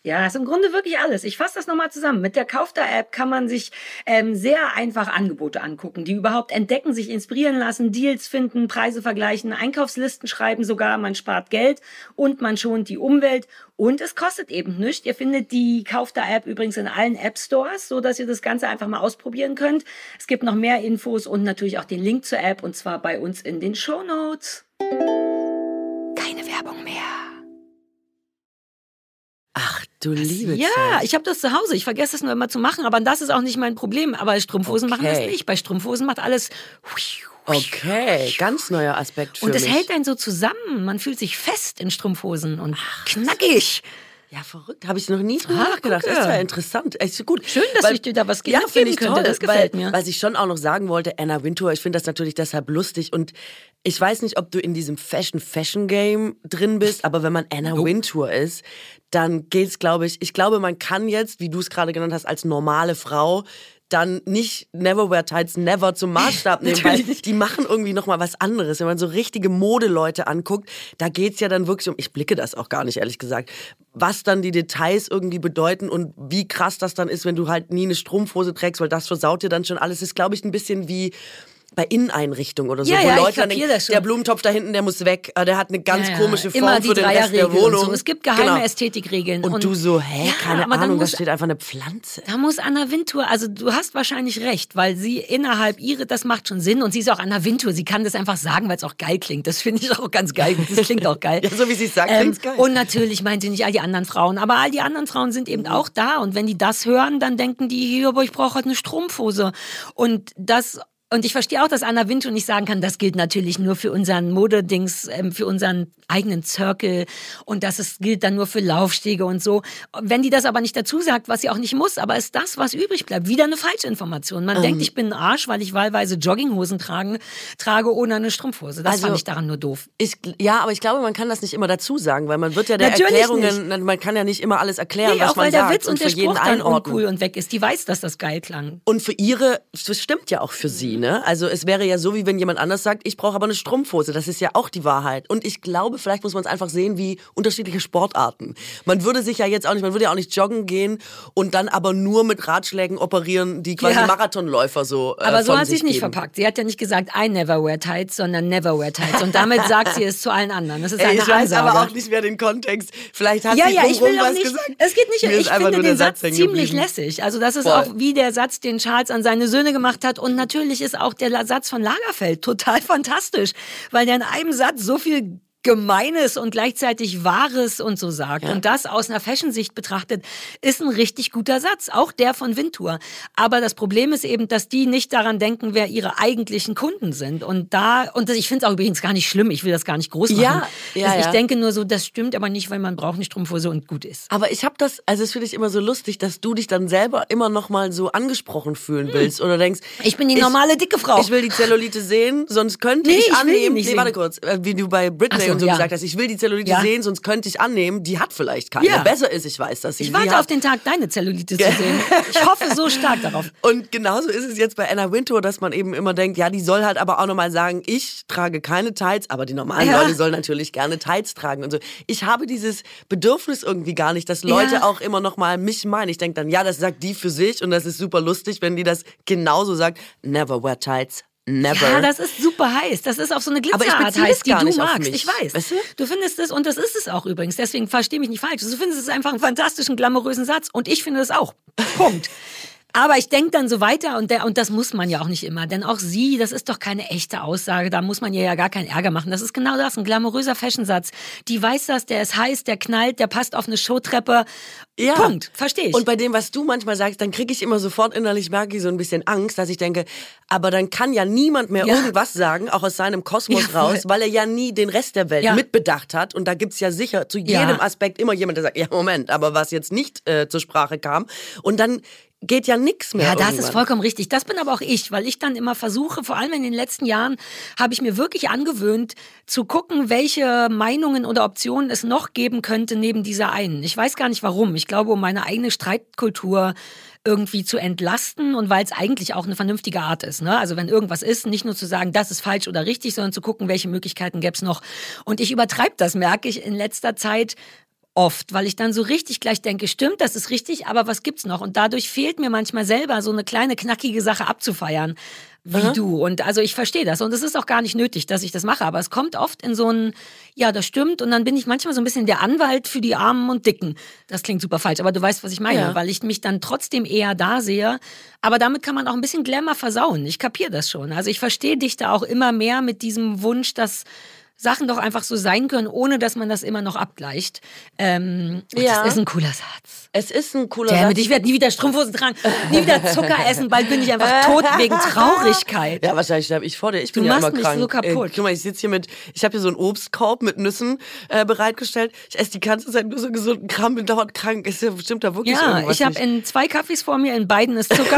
Ja, ist im Grunde wirklich alles. Ich fasse das nochmal zusammen. Mit der Kaufda-App kann man sich ähm, sehr einfach Angebote angucken, die überhaupt entdecken, sich inspirieren lassen, Deals finden, Preise vergleichen, Einkaufslisten schreiben sogar. Man spart Geld und man schont die Umwelt. Und es kostet eben nichts. Ihr findet die Kaufda-App übrigens in allen App-Stores, so dass ihr das Ganze einfach mal ausprobieren könnt. Es gibt noch mehr Infos und natürlich auch den Link zur App, und zwar bei uns in den Shownotes. Keine Werbung mehr. Ach, du liebe Ja, Zeit. ich habe das zu Hause. Ich vergesse das nur immer zu machen, aber das ist auch nicht mein Problem. Aber Strumpfhosen Okay. machen das nicht. Bei Strumpfhosen macht alles... Okay, ganz neuer Aspekt für Und es mich. hält einen so zusammen. Man fühlt sich fest in Strumpfhosen und knackig. Ja, verrückt. Habe ich noch nie drüber Ah, nachgedacht. gucke. Das ist ja interessant. Echt gut. Schön, dass ich dir da was ja, mitgeben finde ich könnte. toll, Das gefällt weil, mir. Was ich schon auch noch sagen wollte, Anna Wintour, ich finde das natürlich deshalb lustig und ich weiß nicht, ob du in diesem Fashion-Fashion-Game drin bist, aber wenn man Anna Wintour ist, dann geht's, glaube ich, ich glaube, man kann jetzt, wie du es gerade genannt hast, als normale Frau dann nicht Neverwear Tights Never zum Maßstab nehmen, weil die machen irgendwie nochmal was anderes. Wenn man so richtige Modeleute anguckt, da geht's ja dann wirklich um, ich blicke das auch gar nicht, ehrlich gesagt, was dann die Details irgendwie bedeuten und wie krass das dann ist, wenn du halt nie eine Strumpfhose trägst, weil das versaut dir dann schon alles. Das ist, glaube ich, ein bisschen wie bei Inneneinrichtungen oder so, Ja, wo ja, ich Leute dann kapier denken, das schon. der Blumentopf da hinten, der muss weg, äh, der hat eine ganz Ja, ja. komische Form Immer die für den Rest der Dreierregel Wohnung. und so. Es gibt geheime Genau. Ästhetikregeln. Und, du so, hä, Ja, keine aber dann Ahnung, da muss- steht einfach eine Pflanze. Da muss Anna Wintour, also du hast wahrscheinlich recht, weil sie innerhalb ihre, das macht schon Sinn und sie ist auch Anna Wintour, sie kann das einfach sagen, weil es auch geil klingt. Das finde ich auch ganz geil, das klingt auch geil. Ja, so wie sie es sagt, ähm, klingt's geil. Und natürlich meint sie nicht all die anderen Frauen, aber all die anderen Frauen sind eben auch da und wenn die das hören, dann denken die, hier, aber ich brauche halt eine Strumpfhose und das... Und ich verstehe auch, dass Anna Wintour nicht sagen kann, das gilt natürlich nur für unseren Modedings, ähm, für unseren eigenen Circle und dass es gilt dann nur für Laufstege und so. Wenn die das aber nicht dazu sagt, was sie auch nicht muss, aber ist das, was übrig bleibt, wieder eine Falschinformation. Man Ähm. denkt, ich bin ein Arsch, weil ich wahlweise Jogginghosen tragen, trage ohne eine Strumpfhose. Das Also, fand ich daran nur doof. Ich, ja, aber ich glaube, man kann das nicht immer dazu sagen, weil man wird ja der Natürlich Erklärungen, man kann ja nicht immer alles erklären, Nee, was auch man weil der sagt Witz und der für jeden Spruch dann einordnen. uncool und weg ist. Die weiß, dass das geil klang. Und für ihre, das stimmt ja auch für sie, ne? Also es wäre ja so, wie wenn jemand anders sagt, ich brauche aber eine Strumpfhose. Das ist ja auch die Wahrheit. Und ich glaube, vielleicht muss man es einfach sehen wie unterschiedliche Sportarten. Man würde sich ja jetzt auch nicht, man würde ja auch nicht joggen gehen und dann aber nur mit Ratschlägen operieren, die quasi Ja. Marathonläufer so äh, Aber so von hat sie sich es nicht geben. verpackt. Sie hat ja nicht gesagt, I never wear tights, sondern never wear tights. Und damit sagt sie es zu allen anderen. Das ist Ey, eine ich weiß Ansage. aber auch nicht mehr den Kontext. Vielleicht hat Ja, sie ja, ich will drumherum auch was nicht, gesagt. es geht nicht, Mir ist ich einfach finde nur den der Satz hängen ziemlich geblieben. lässig. Also das ist Voll. auch wie der Satz, den Charles an seine Söhne gemacht hat und natürlich ist auch der Satz von Lagerfeld total fantastisch, weil der in einem Satz so viel Gemeines und gleichzeitig Wahres und so sagt. Ja. Und das aus einer Fashion-Sicht betrachtet, ist ein richtig guter Satz. Auch der von Wintour. Aber das Problem ist eben, dass die nicht daran denken, wer ihre eigentlichen Kunden sind. Und da, und das, ich finde es auch übrigens gar nicht schlimm, ich will das gar nicht groß machen. Ja, ja, ich ja. denke nur so, das stimmt aber nicht, weil man braucht eine Strumpfhose und gut ist. Aber ich habe das, also das finde ich immer so lustig, dass du dich dann selber immer noch mal so angesprochen fühlen Hm. willst oder denkst, Ich bin die normale dicke Frau. Ich will die Zellulite sehen, sonst könnte Nee, ich ich will die annehmen. nicht nee, sehen. warte kurz, äh, wie du bei Britney Ach so, und so ja. gesagt hast, ich will die Zellulite Ja. sehen, sonst könnte ich annehmen, die hat vielleicht keine. Ja. Besser ist, ich weiß, dass sie Ich sie warte hat. auf den Tag, deine Zellulite zu sehen. Ich hoffe so stark darauf. Und genauso ist es jetzt bei Anna Wintour, dass man eben immer denkt, ja, die soll halt aber auch nochmal sagen, ich trage keine Tights, aber die normalen Ja. Leute sollen natürlich gerne Tights tragen und so. Ich habe dieses Bedürfnis irgendwie gar nicht, dass Leute Ja. auch immer nochmal mich meinen. Ich denke dann, ja, das sagt die für sich und das ist super lustig, wenn die das genauso sagt. Never wear tights. Never. Ja, das ist super heiß. Das ist auf so eine Aber ich Glitzerart beziehe heiß, es die gar du nicht auf magst. mich. Ich weiß. Weißt du? Du findest es, und das ist es auch übrigens, deswegen versteh mich nicht falsch. Du findest es einfach einen fantastischen, glamourösen Satz und ich finde es auch. Punkt. Aber ich denke dann so weiter und, der, und das muss man ja auch nicht immer, denn auch sie, das ist doch keine echte Aussage, da muss man ihr ja gar keinen Ärger machen. Das ist genau das, ein glamouröser Fashionsatz. Die weiß das, der ist heiß, der knallt, der passt auf eine Showtreppe. Ja. Punkt, verstehe ich. Und bei dem, was du manchmal sagst, dann kriege ich immer sofort innerlich, merke ich so ein bisschen Angst, dass ich denke, aber dann kann ja niemand mehr Ja. irgendwas sagen, auch aus seinem Kosmos Ja, voll. raus, weil er ja nie den Rest der Welt Ja. mitbedacht hat. Und da gibt's ja sicher zu Ja. jedem Aspekt immer jemand, der sagt, ja Moment, aber was jetzt nicht äh, zur Sprache kam. Und dann geht ja nichts mehr. Ja, das irgendwann. ist vollkommen richtig. Das bin aber auch ich, weil ich dann immer versuche, vor allem in den letzten Jahren, habe ich mir wirklich angewöhnt, zu gucken, welche Meinungen oder Optionen es noch geben könnte neben dieser einen. Ich weiß gar nicht warum. Ich glaube, um meine eigene Streitkultur irgendwie zu entlasten und weil es eigentlich auch eine vernünftige Art ist. Ne? Also wenn irgendwas ist, nicht nur zu sagen, das ist falsch oder richtig, sondern zu gucken, welche Möglichkeiten gäbe es noch. Und ich übertreibe das, merke ich in letzter Zeit, oft, weil ich dann so richtig gleich denke, stimmt, das ist richtig, aber was gibt's noch? Und dadurch fehlt mir manchmal selber so eine kleine knackige Sache abzufeiern, wie Aha. du. Und also ich verstehe das und es ist auch gar nicht nötig, dass ich das mache, aber es kommt oft in so ein, ja, das stimmt und dann bin ich manchmal so ein bisschen der Anwalt für die Armen und Dicken. Das klingt super falsch, aber du weißt, was ich meine, Ja. weil ich mich dann trotzdem eher da sehe, aber damit kann man auch ein bisschen Glamour versauen. Ich kapiere das schon. Also ich verstehe dich da auch immer mehr mit diesem Wunsch, dass Sachen doch einfach so sein können, ohne dass man das immer noch abgleicht. Ähm, und Ja. Das ist ein cooler Satz. Es ist ein cooler Damit, Satz. ich werde nie wieder Strumpfhosen tragen, nie wieder Zucker essen, bald bin ich einfach tot wegen Traurigkeit. Ja, wahrscheinlich sterbe ich vor dir. Ich bin Du ja machst immer mich krank. so kaputt. Äh, guck mal, ich sitze hier mit, ich habe hier so einen Obstkorb mit Nüssen äh, bereitgestellt. Ich esse die ganze Zeit nur so gesunden Kram, bin dauernd krank. Ist ja bestimmt da wirklich Ja, irgendwas ich habe nicht. in zwei Kaffees vor mir, in beiden ist Zucker.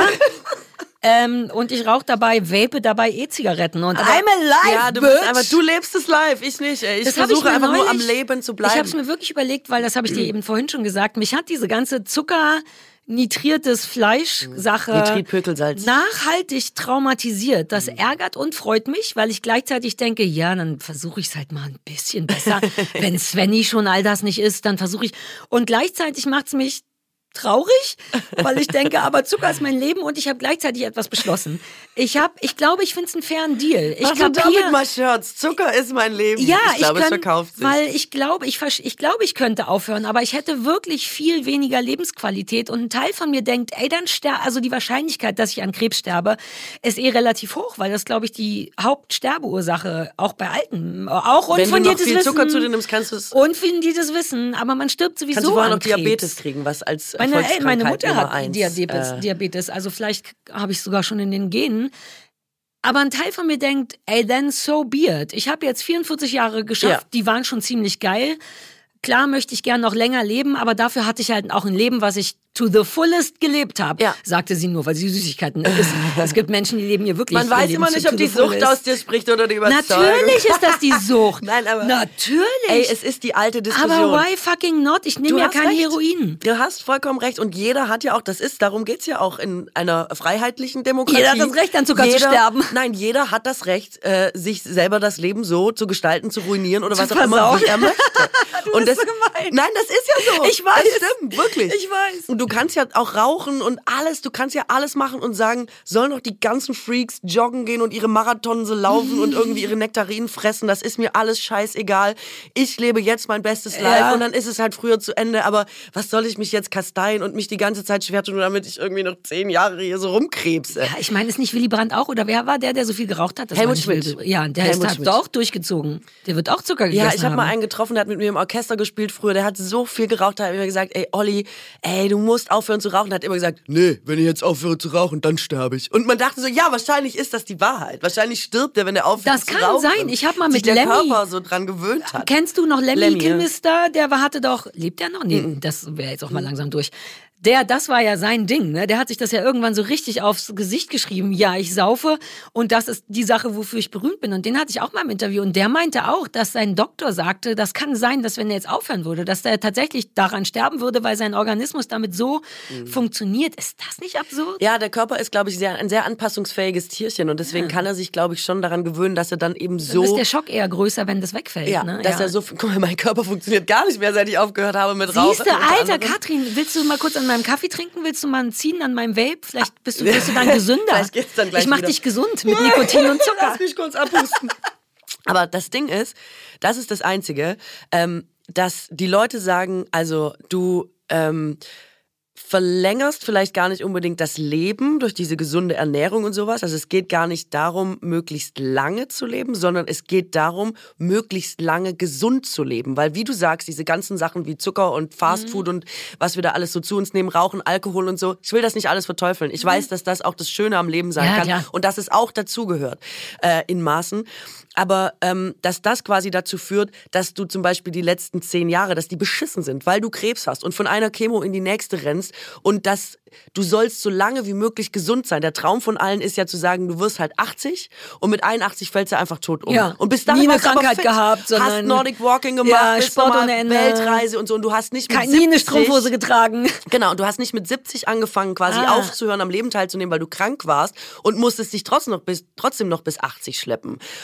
ähm, und ich rauche dabei, vape dabei E-Zigaretten. Und Aber- I'm alive, Ja, du bitch. bist einfach, du lebst es live, ich nicht. Ey. Ich Das hab versuche mir einfach nur am neulich- Leben zu bleiben. Ich habe es mir wirklich überlegt, weil das habe ich dir eben vorhin schon gesagt. Mich hat diese ganze Zucker nitriertes Fleisch-Sache Nitritpökelsalz. nachhaltig traumatisiert. Das ärgert und freut mich, weil ich gleichzeitig denke, ja, dann versuche ich es halt mal ein bisschen besser. Wenn Svenny schon all das nicht ist, dann versuche ich. Und gleichzeitig macht es mich traurig, weil ich denke, aber Zucker ist mein Leben und ich habe gleichzeitig etwas beschlossen. Ich habe, ich glaube, ich finde es einen fairen Deal. Ich Mach doch damit kapier- mal Shirts. Zucker ist mein Leben. ja, ich glaube, ich es kann, verkauft sich. weil ich glaube, ich, versch- ich glaube, ich könnte aufhören, aber ich hätte wirklich viel weniger Lebensqualität und ein Teil von mir denkt, ey, dann sterbe, also die Wahrscheinlichkeit, dass ich an Krebs sterbe, ist eh relativ hoch, weil das, glaube ich, die Hauptsterbeursache auch bei Alten, auch Wenn du noch unfundiertes viel Wissen, Zucker zu dir nimmst, kannst du es. unfundiertes Wissen, aber man stirbt sowieso Kannst du vorher an noch Krebs. Diabetes kriegen, was als Meine, ey, Volkskrankheit meine Mutter Nummer hat eins, Diabetes, äh, Diabetes, also vielleicht habe ich es sogar schon in den Genen. Aber ein Teil von mir denkt, ey, then so be it. Ich habe jetzt vierundvierzig Jahre geschafft, Ja. die waren schon ziemlich geil. Klar möchte ich gern noch länger leben, aber dafür hatte ich halt auch ein Leben, was ich to the fullest gelebt habe, Ja. sagte sie nur, weil sie Süßigkeiten isst. Es gibt Menschen, die leben hier wirklich Man ihr weiß Leben immer zu nicht, to ob die the Sucht fullest. aus dir spricht oder die Überzeugung. Natürlich ist das die Sucht. Nein, aber- Natürlich. Ey, es ist die alte Diskussion. aber why fucking not? Ich nehme Du ja hast kein recht. Heroin. Du hast vollkommen recht und jeder hat ja auch, das ist, darum geht's ja auch in einer freiheitlichen Demokratie. Jeder hat das Recht, an Zucker zu jeder, sterben. Nein, jeder hat das Recht, äh, sich selber das Leben so zu gestalten, zu ruinieren oder Zu was auch immer, versauen. wie er möchte. Du und bist das, so gemein. Nein, das ist ja so. Ich weiß. Das stimmt, wirklich. Ich weiß. Und du kannst ja auch rauchen und alles, du kannst ja alles machen und sagen, sollen doch die ganzen Freaks joggen gehen und ihre Marathons laufen und irgendwie ihre Nektarinen fressen, das ist mir alles scheißegal. Ich lebe jetzt mein bestes Life Ja. und dann ist es halt früher zu Ende, aber was soll ich mich jetzt kasteien und mich die ganze Zeit schwer tun, damit ich irgendwie noch zehn Jahre hier so rumkrebse? Ja, ich meine, ist nicht Willy Brandt auch? Oder wer war der, der so viel geraucht hat? Das Helmut war nicht Schmidt. Willy- Ja, der Helmut ist, hat Schmidt. auch durchgezogen. Der wird auch Zucker gegessen Ja, ich habe haben. mal einen getroffen, der hat mit mir im Orchester gespielt früher, der hat so viel geraucht, da hat er mir gesagt, ey Olli, ey, du musst aufhören zu rauchen. Der hat immer gesagt, nee, wenn ich jetzt aufhöre zu rauchen, dann sterbe ich. Und man dachte so, ja, wahrscheinlich ist das die Wahrheit. Wahrscheinlich stirbt er, wenn er aufhört Das zu kann rauchen. sein. Ich hab mal Sich mit der Lemmy- Körper so dran gewöhnt hat. Kennst du noch Lemmy, Lemmy, ja. Kilmister? Der war, hatte doch, lebt der noch? Nee, das wäre jetzt auch mal langsam durch. Der, das war ja sein Ding, ne? Der hat sich das ja irgendwann so richtig aufs Gesicht geschrieben. Ja, ich saufe und das ist die Sache, wofür ich berühmt bin. Und den hatte ich auch mal im Interview und der meinte auch, dass sein Doktor sagte, das kann sein, dass wenn er jetzt aufhören würde, dass er tatsächlich daran sterben würde, weil sein Organismus damit so funktioniert. Ist das nicht absurd? Ja, der Körper ist, glaube ich, sehr, ein sehr anpassungsfähiges Tierchen und deswegen kann er sich, glaube ich, schon daran gewöhnen, dass er dann eben so... Dann ist der Schock eher größer, wenn das wegfällt. ja, ne? dass er so... Guck mal, mein Körper funktioniert gar nicht mehr, seit ich aufgehört habe mit Rauchen. Siehste, unter Alter, anderem. Katrin, willst du mal kurz an meinem Kaffee trinken? Willst du mal einen ziehen an meinem Vape? Vielleicht bist du, bist du dann gesünder. Vielleicht geht's dann gleich ich mach wieder. dich gesund mit Nikotin und Zucker. Lass mich kurz abhusten. Aber das Ding ist, das ist das Einzige, ähm, dass die Leute sagen, also du ähm, verlängerst vielleicht gar nicht unbedingt das Leben durch diese gesunde Ernährung und sowas. Also es geht gar nicht darum, möglichst lange zu leben, sondern es geht darum, möglichst lange gesund zu leben. Weil wie du sagst, diese ganzen Sachen wie Zucker und Fastfood und was wir da alles so zu uns nehmen, Rauchen, Alkohol und so, ich will das nicht alles verteufeln. Ich weiß, dass das auch das Schöne am Leben sein Ja, kann klar. und dass es auch dazugehört äh, in Maßen. Aber ähm, dass das quasi dazu führt, dass du zum Beispiel die letzten zehn Jahre, dass die beschissen sind, weil du Krebs hast und von einer Chemo in die nächste rennst und dass du sollst so lange wie möglich gesund sein. Der Traum von allen ist ja zu sagen, du wirst halt achtzig und mit einundachtzig fällst du einfach tot um. Ja. Und bis dahin Nie eine warst du aber Krankheit fit, gehabt, hast sondern- Nordic Walking gemacht, Ja, bist Sport nochmal ohne Ende. Weltreise und so und du hast nicht mit Keine, nie eine siebzig Strumpfhose getragen. Genau, du hast nicht mit siebzig angefangen, quasi Ah. aufzuhören, am Leben teilzunehmen, weil du krank warst und musstest dich trotzdem noch bis, trotzdem noch bis achtzig schleppen. Und das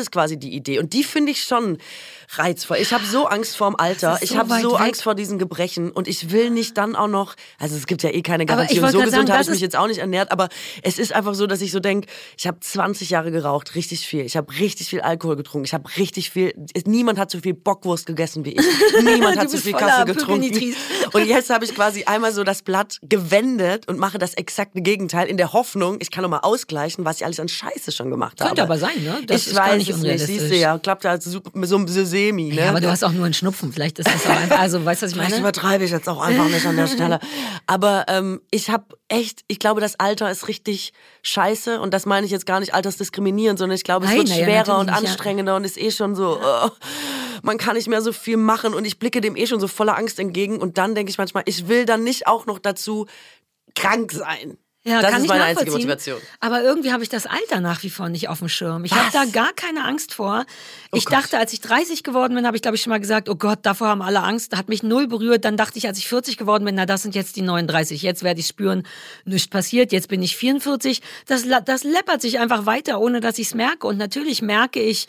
ist quasi die Idee. Und die finde ich schon reizvoll. Ich habe so Angst vorm Alter. so Ich habe weit so weg. Angst vor diesen Gebrechen. Und ich will nicht dann auch noch, also es gibt ja eh keine Garantie. ich Und wollte so grad gesund sagen, habe ich das mich ist- jetzt auch nicht ernährt. Aber es ist einfach so, dass ich so denke, ich habe zwanzig Jahre geraucht, richtig viel. Ich habe richtig viel Alkohol getrunken. Ich habe richtig viel, niemand hat so viel Bockwurst gegessen wie ich. Niemand hat Du so bist viel voller Kaffee getrunken. Pökelnitris. Und jetzt habe ich quasi einmal so das Blatt gewendet und mache das exakte Gegenteil in der Hoffnung, ich kann noch mal ausgleichen, was ich alles an Scheiße schon gemacht habe. Könnte aber sein, ne? Das ich ist gar weiß nicht es nicht, unrealistisch. siehst du ja, klappt halt so, so, so semi, ne? Ja, aber du hast auch nur einen Schnupfen. Vielleicht ist das auch einfach, also weißt du, was ich Vielleicht meine? übertreibe ich jetzt auch einfach nicht an der Stelle. Aber ähm, ich habe echt, ich glaube, das Alter ist richtig scheiße und das meine ich jetzt gar nicht altersdiskriminierend, sondern ich glaube, es Nein, wird na ja, schwerer und natürlich nicht, ja. anstrengender und ist eh schon so, oh, man kann nicht mehr so viel machen und ich blicke dem eh schon so voller Angst entgegen und dann denke ich manchmal, ich will dann nicht auch noch dazu krank sein. Ja, das kann ist ich meine einzige nachvollziehen. Motivation. Aber irgendwie habe ich das Alter nach wie vor nicht auf dem Schirm. Ich habe Was? da gar keine Angst vor. Ich Gott. dachte, als ich dreißig geworden bin, habe ich glaube ich schon mal gesagt, oh Gott, davor haben alle Angst. Hat mich null berührt. Dann dachte ich, als ich vierzig geworden bin, na das sind jetzt die neununddreißig. Jetzt werde ich spüren, nichts passiert. Jetzt bin ich vierundvierzig. Das, la- das läppert sich einfach weiter, ohne dass ich es merke. Und natürlich merke ich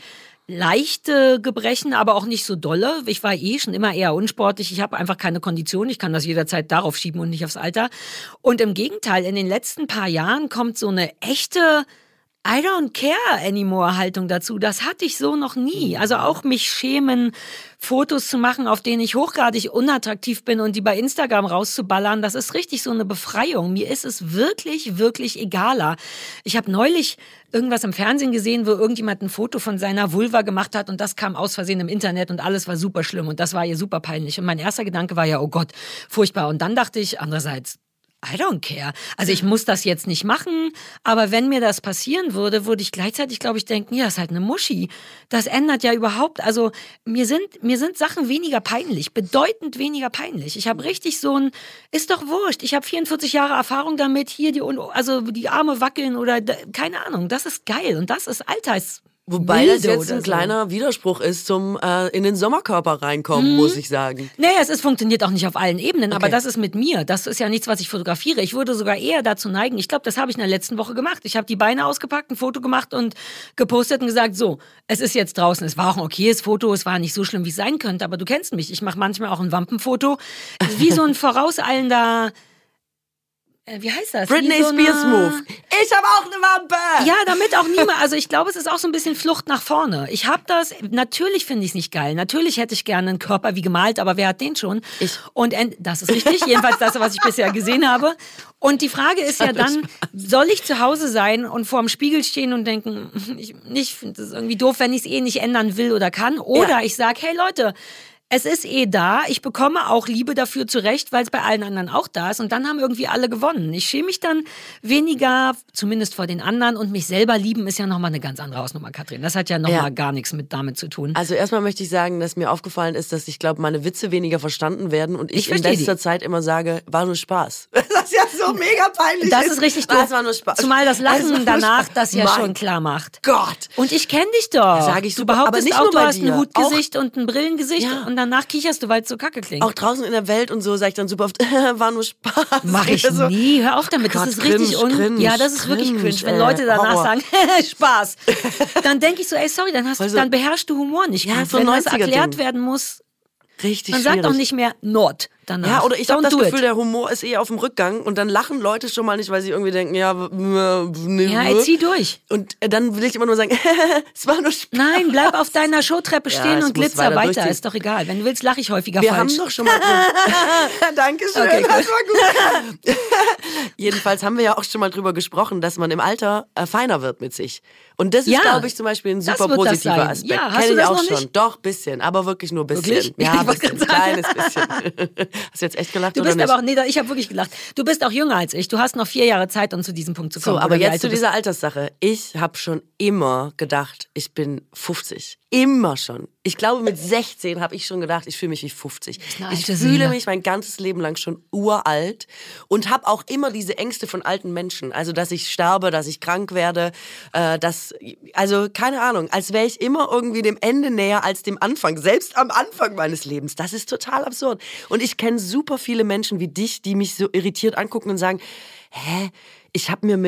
leichte Gebrechen, aber auch nicht so dolle. Ich war eh schon immer eher unsportlich. Ich habe einfach keine Kondition. Ich kann das jederzeit darauf schieben und nicht aufs Alter. Und im Gegenteil, in den letzten paar Jahren kommt so eine echte I don't care anymore Haltung dazu. Das hatte ich so noch nie. Also auch mich schämen, Fotos zu machen, auf denen ich hochgradig unattraktiv bin und die bei Instagram rauszuballern. Das ist richtig so eine Befreiung. Mir ist es wirklich, wirklich egaler. Ich habe neulich irgendwas im Fernsehen gesehen, wo irgendjemand ein Foto von seiner Vulva gemacht hat und das kam aus Versehen im Internet und alles war super schlimm und das war ihr super peinlich. Und mein erster Gedanke war ja, oh Gott, furchtbar. Und dann dachte ich andererseits, I don't care. Also ich muss das jetzt nicht machen, aber wenn mir das passieren würde, würde ich gleichzeitig, glaube ich, denken, ja, ist halt eine Muschi. Das ändert ja überhaupt, also mir sind, mir sind Sachen weniger peinlich, bedeutend weniger peinlich. Ich habe richtig so ein, ist doch wurscht, ich habe vierundvierzig Jahre Erfahrung damit, hier die, also die Arme wackeln oder keine Ahnung, das ist geil und das ist Alltags. Wobei das Milde jetzt oder ein so. kleiner Widerspruch ist zum äh, in den Sommerkörper reinkommen, muss ich sagen. Naja, es ist, funktioniert auch nicht auf allen Ebenen, aber Okay. das ist mit mir. Das ist ja nichts, was ich fotografiere. Ich würde sogar eher dazu neigen, ich glaube, das habe ich in der letzten Woche gemacht. Ich habe die Beine ausgepackt, ein Foto gemacht und gepostet und gesagt, so, es ist jetzt draußen. Es war auch ein okayes Foto, es war nicht so schlimm, wie es sein könnte, aber du kennst mich. Ich mache manchmal auch ein Wampenfoto. Wie so ein vorauseilender, äh, wie heißt das? Britney Wie so eine- Spears Move. Ich habe auch eine Wampe! Ja, damit auch niemand, also ich glaube, es ist auch so ein bisschen Flucht nach vorne. Ich habe das, natürlich finde ich es nicht geil. Natürlich hätte ich gerne einen Körper wie gemalt, aber wer hat den schon? Ich. Und en- das ist richtig, jedenfalls das, was ich bisher gesehen habe. Und die Frage ist ja dann, soll ich zu Hause sein und vor dem Spiegel stehen und denken, ich, ich finde es irgendwie doof, wenn ich es eh nicht ändern will oder kann. Oder Ja. ich sage, hey Leute, es ist eh da, ich bekomme auch Liebe dafür zurecht, weil es bei allen anderen auch da ist und dann haben irgendwie alle gewonnen. Ich schäme mich dann weniger, zumindest vor den anderen und mich selber lieben ist ja nochmal eine ganz andere Hausnummer, Katrin. Das hat ja nochmal Ja. gar nichts mit damit zu tun. Also erstmal möchte ich sagen, dass mir aufgefallen ist, dass ich glaube, meine Witze weniger verstanden werden und ich, Ich in verstehe letzter die. Zeit immer sage, war nur Spaß. Das ist ja so mega peinlich. Das ist richtig Das doof. war nur Spaß. Zumal das Das war Lachen nur danach Spaß. das ja Mein schon klar macht. Gott. Und ich kenne dich doch. Sag ich du super, behauptest aber nicht auch, nur du bei hast ein dir. Hutgesicht und ein Brillengesicht Ja. und danach kicherst du, weil es so kacke klingt. Auch draußen in der Welt und so sage ich dann super oft, war nur Spaß. Mach ich so, nie. Hör auf damit. Das Gott, ist richtig cringe, un cringe, Ja, das ist wirklich cringe, cringe. Wenn ey, Leute danach Horror. sagen, Spaß. Dann denke ich so, ey, sorry, dann, hast du, Also- dann beherrschst du Humor nicht. Ja, gut. so ein Wenn das neunziger erklärt Ding. werden muss, Richtig dann sag schwierig. doch nicht mehr not danach. Ja, oder ich habe Don't das do Gefühl, it. der Humor ist eher auf dem Rückgang und dann lachen Leute schon mal nicht, weil sie irgendwie denken, ja, w- w- nee, Ja, ey, zieh durch. Und dann will ich immer nur sagen, es war nur Spaß. Nein, bleib auf deiner Showtreppe Ja, stehen ich und muss glitzer weiter weiter. durchziehen. Ist doch egal. Wenn du willst, lache ich häufiger Wir falsch. haben doch schon mal. Dankeschön, Okay, das gut. war gut. Jedenfalls haben wir ja auch schon mal drüber gesprochen, dass man im Alter äh, feiner wird mit sich. Und das ist, Ja, glaube ich, zum Beispiel ein das super wird das positiver sein. Aspekt. Ja, hast Kenn du ich das auch noch schon. nicht? Doch, bisschen, aber wirklich nur ein bisschen. Wirklich? Ja, Ich wollte bisschen, gerade sagen. kleines bisschen. Hast du jetzt echt gelacht Du oder bist nicht? aber auch, nee, ich habe wirklich gelacht. Du bist auch jünger als ich. Du hast noch vier Jahre Zeit, um zu diesem Punkt zu kommen. So, aber oder wie alt jetzt zu du bist. dieser Alterssache. Ich habe schon immer gedacht, ich bin fünfzig. Immer schon. Ich glaube, mit sechzehn habe ich schon gedacht, ich fühle mich wie fünfzig. eine Ich alte fühle Seele. mich mein ganzes Leben lang schon uralt und habe auch immer diese Ängste von alten Menschen. Also, dass ich sterbe, dass ich krank werde, äh, dass, also keine Ahnung, als wäre ich immer irgendwie dem Ende näher als dem Anfang. Selbst am Anfang meines Lebens. Das ist total absurd. Und ich kenne super viele Menschen wie dich, die mich so irritiert angucken und sagen, hä, ich habe mir mit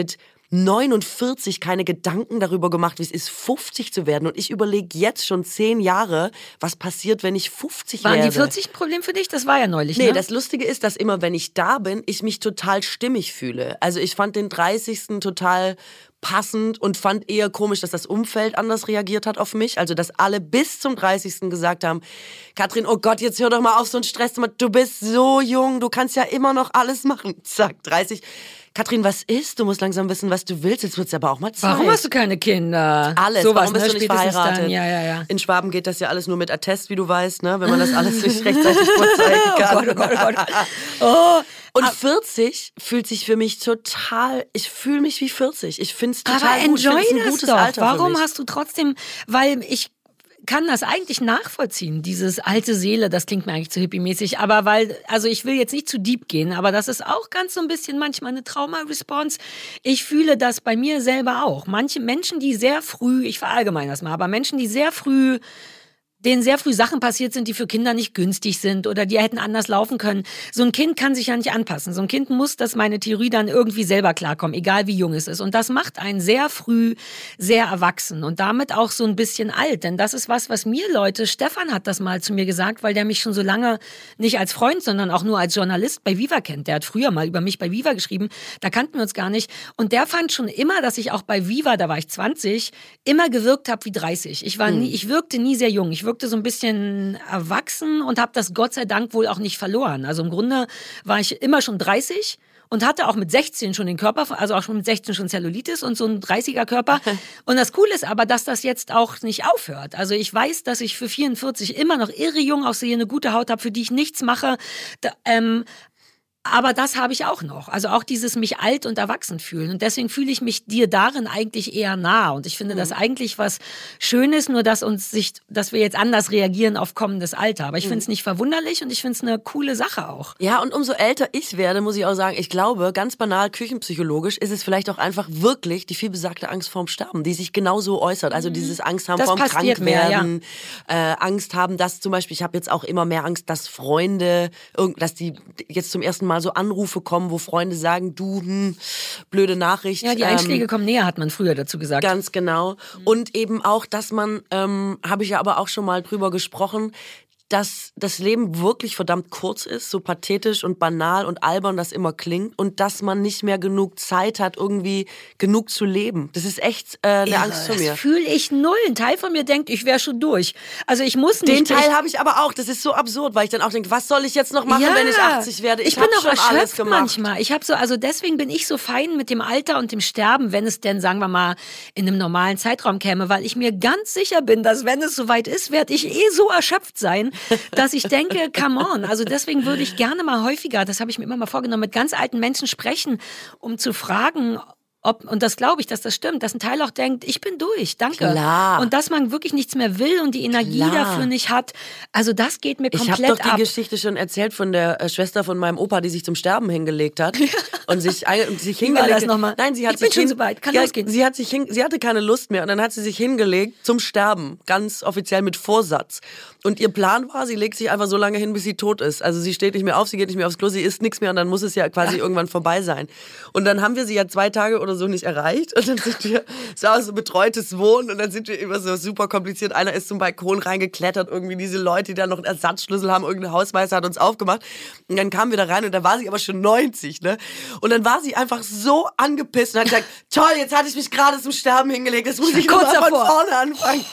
neunundvierzig keine Gedanken darüber gemacht, wie es ist, fünfzig zu werden. Und ich überlege jetzt schon zehn Jahre, was passiert, wenn ich fünfzig Waren werde. die vierzig ein Problem für dich? Das war ja neulich, Nee, ne? das Lustige ist, dass immer, wenn ich da bin, ich mich total stimmig fühle. Also ich fand den dreißigsten total passend und fand eher komisch, dass das Umfeld anders reagiert hat auf mich. Also, dass alle bis zum dreißigsten gesagt haben, Katrin, oh Gott, jetzt hör doch mal auf, so einen Stress zu machen. Du bist so jung, du kannst ja immer noch alles machen. Zack, dreißig. Katrin, was ist? Du musst langsam wissen, was du willst. Jetzt wird's aber auch mal Zeit. Warum hast du keine Kinder? Alles. So Warum was, bist ne? du nicht Spätestens verheiratet? Dann. Ja, ja, ja. In Schwaben geht das ja alles nur mit Attest, wie du weißt, ne? Wenn man das alles nicht rechtzeitig vorzeigen kann. Oh Gott, oh Gott, oh Gott. Oh. Und vierzig fühlt sich für mich total, ich fühle mich wie vierzig. Ich finde es total Aber gut. Ich enjoy find's ein das gutes doch. Alter für Warum mich. hast du trotzdem, weil ich kann das eigentlich nachvollziehen, dieses alte Seele, das klingt mir eigentlich zu hippie-mäßig, aber weil, also ich will jetzt nicht zu deep gehen, aber das ist auch ganz so ein bisschen manchmal eine Trauma-Response. Ich fühle das bei mir selber auch. Manche Menschen, die sehr früh, ich verallgemeine das mal, aber Menschen, die sehr früh denen sehr früh Sachen passiert sind, die für Kinder nicht günstig sind oder die hätten anders laufen können. So ein Kind kann sich ja nicht anpassen. So ein Kind muss, das meine Theorie, dann irgendwie selber klarkommen, egal wie jung es ist. Und das macht einen sehr früh sehr erwachsen und damit auch so ein bisschen alt. Denn das ist was, was mir Leute, Stefan hat das mal zu mir gesagt, weil der mich schon so lange nicht als Freund, sondern auch nur als Journalist bei Viva kennt. Der hat früher mal über mich bei Viva geschrieben, da kannten wir uns gar nicht. Und der fand schon immer, dass ich auch bei Viva, da war ich zwanzig, immer gewirkt habe wie dreißig. Ich war nie, ich wirkte nie sehr jung. Ich wirkte so ein bisschen erwachsen und habe das Gott sei Dank wohl auch nicht verloren. Also im Grunde war ich immer schon dreißig und hatte auch mit sechzehn schon den Körper, also auch schon mit sechzehn schon Zellulitis und so ein dreißiger-Körper. Und das Coole ist aber, dass das jetzt auch nicht aufhört. Also ich weiß, dass ich für vierundvierzig immer noch irre jung aussehe, eine gute Haut habe, für die ich nichts mache. Da, ähm, Aber das habe ich auch noch. Also auch dieses mich alt und erwachsen fühlen. Und deswegen fühle ich mich dir darin eigentlich eher nah. Und ich finde mhm. das eigentlich was Schönes, nur dass uns sich, dass wir jetzt anders reagieren auf kommendes Alter. Aber ich finde es nicht verwunderlich und ich finde es eine coole Sache auch. Ja, und umso älter ich werde, muss ich auch sagen, ich glaube, ganz banal küchenpsychologisch ist es vielleicht auch einfach wirklich die vielbesagte Angst vorm Sterben, die sich genauso äußert. Also dieses Angst haben Das vorm passiert mehr, Krankwerden, ja. äh, Angst haben, dass zum Beispiel, ich habe jetzt auch immer mehr Angst, dass Freunde, dass die jetzt zum ersten Mal so Anrufe kommen, wo Freunde sagen, du, hm, blöde Nachricht. Ja, die Einschläge ähm, kommen näher, hat man früher dazu gesagt. Ganz genau. Mhm. Und eben auch, dass man, ähm, habe ich ja aber auch schon mal drüber gesprochen, dass das Leben wirklich verdammt kurz ist, so pathetisch und banal und albern das immer klingt und dass man nicht mehr genug Zeit hat, irgendwie genug zu leben. Das ist echt äh, eine ja, Angst von mir. Das fühle ich null. Ein Teil von mir denkt, ich wäre schon durch. Also ich muss nicht. Den Teil habe ich aber auch. Das ist so absurd, weil ich dann auch denke, was soll ich jetzt noch machen, ja, wenn ich achtzig werde? Ich, ich bin auch schon alles erschöpft gemacht. manchmal. Ich habe so, also deswegen bin ich so fein mit dem Alter und dem Sterben, wenn es denn, sagen wir mal, in einem normalen Zeitraum käme, weil ich mir ganz sicher bin, dass wenn es soweit ist, werde ich eh so erschöpft sein, dass ich denke, come on. Also deswegen würde ich gerne mal häufiger, das habe ich mir immer mal vorgenommen, mit ganz alten Menschen sprechen, um zu fragen, ob, und das glaube ich, dass das stimmt, dass ein Teil auch denkt, ich bin durch, danke. Klar. Und dass man wirklich nichts mehr will und die Energie Klar. dafür nicht hat. Also das geht mir komplett ab. Ich habe doch die ab. Geschichte schon erzählt von der äh, Schwester von meinem Opa, die sich zum Sterben hingelegt hat und sich, ein, und sich Wie hingelegt. war das nochmal? Nein, sie hat ich sich bin schon hin, so weit, kann ja, losgehen. Sie hat sich hin, sie hatte keine Lust mehr und dann hat sie sich hingelegt zum Sterben, ganz offiziell mit Vorsatz. Und ihr Plan war, sie legt sich einfach so lange hin, bis sie tot ist. Also sie steht nicht mehr auf, sie geht nicht mehr aufs Klo, sie isst nichts mehr und dann muss es ja quasi irgendwann vorbei sein. Und dann haben wir sie ja zwei Tage oder so nicht erreicht und dann sind wir, es war so betreutes Wohnen und dann sind wir immer so super kompliziert. Einer ist zum Balkon reingeklettert, irgendwie diese Leute, die da noch einen Ersatzschlüssel haben, irgendein Hausmeister hat uns aufgemacht. Und dann kamen wir da rein und da war sie aber schon neunzig, ne? Und dann war sie einfach so angepisst und hat gesagt, toll, jetzt hatte ich mich gerade zum Sterben hingelegt, jetzt muss ich kurz nochmal von davor. vorne anfangen.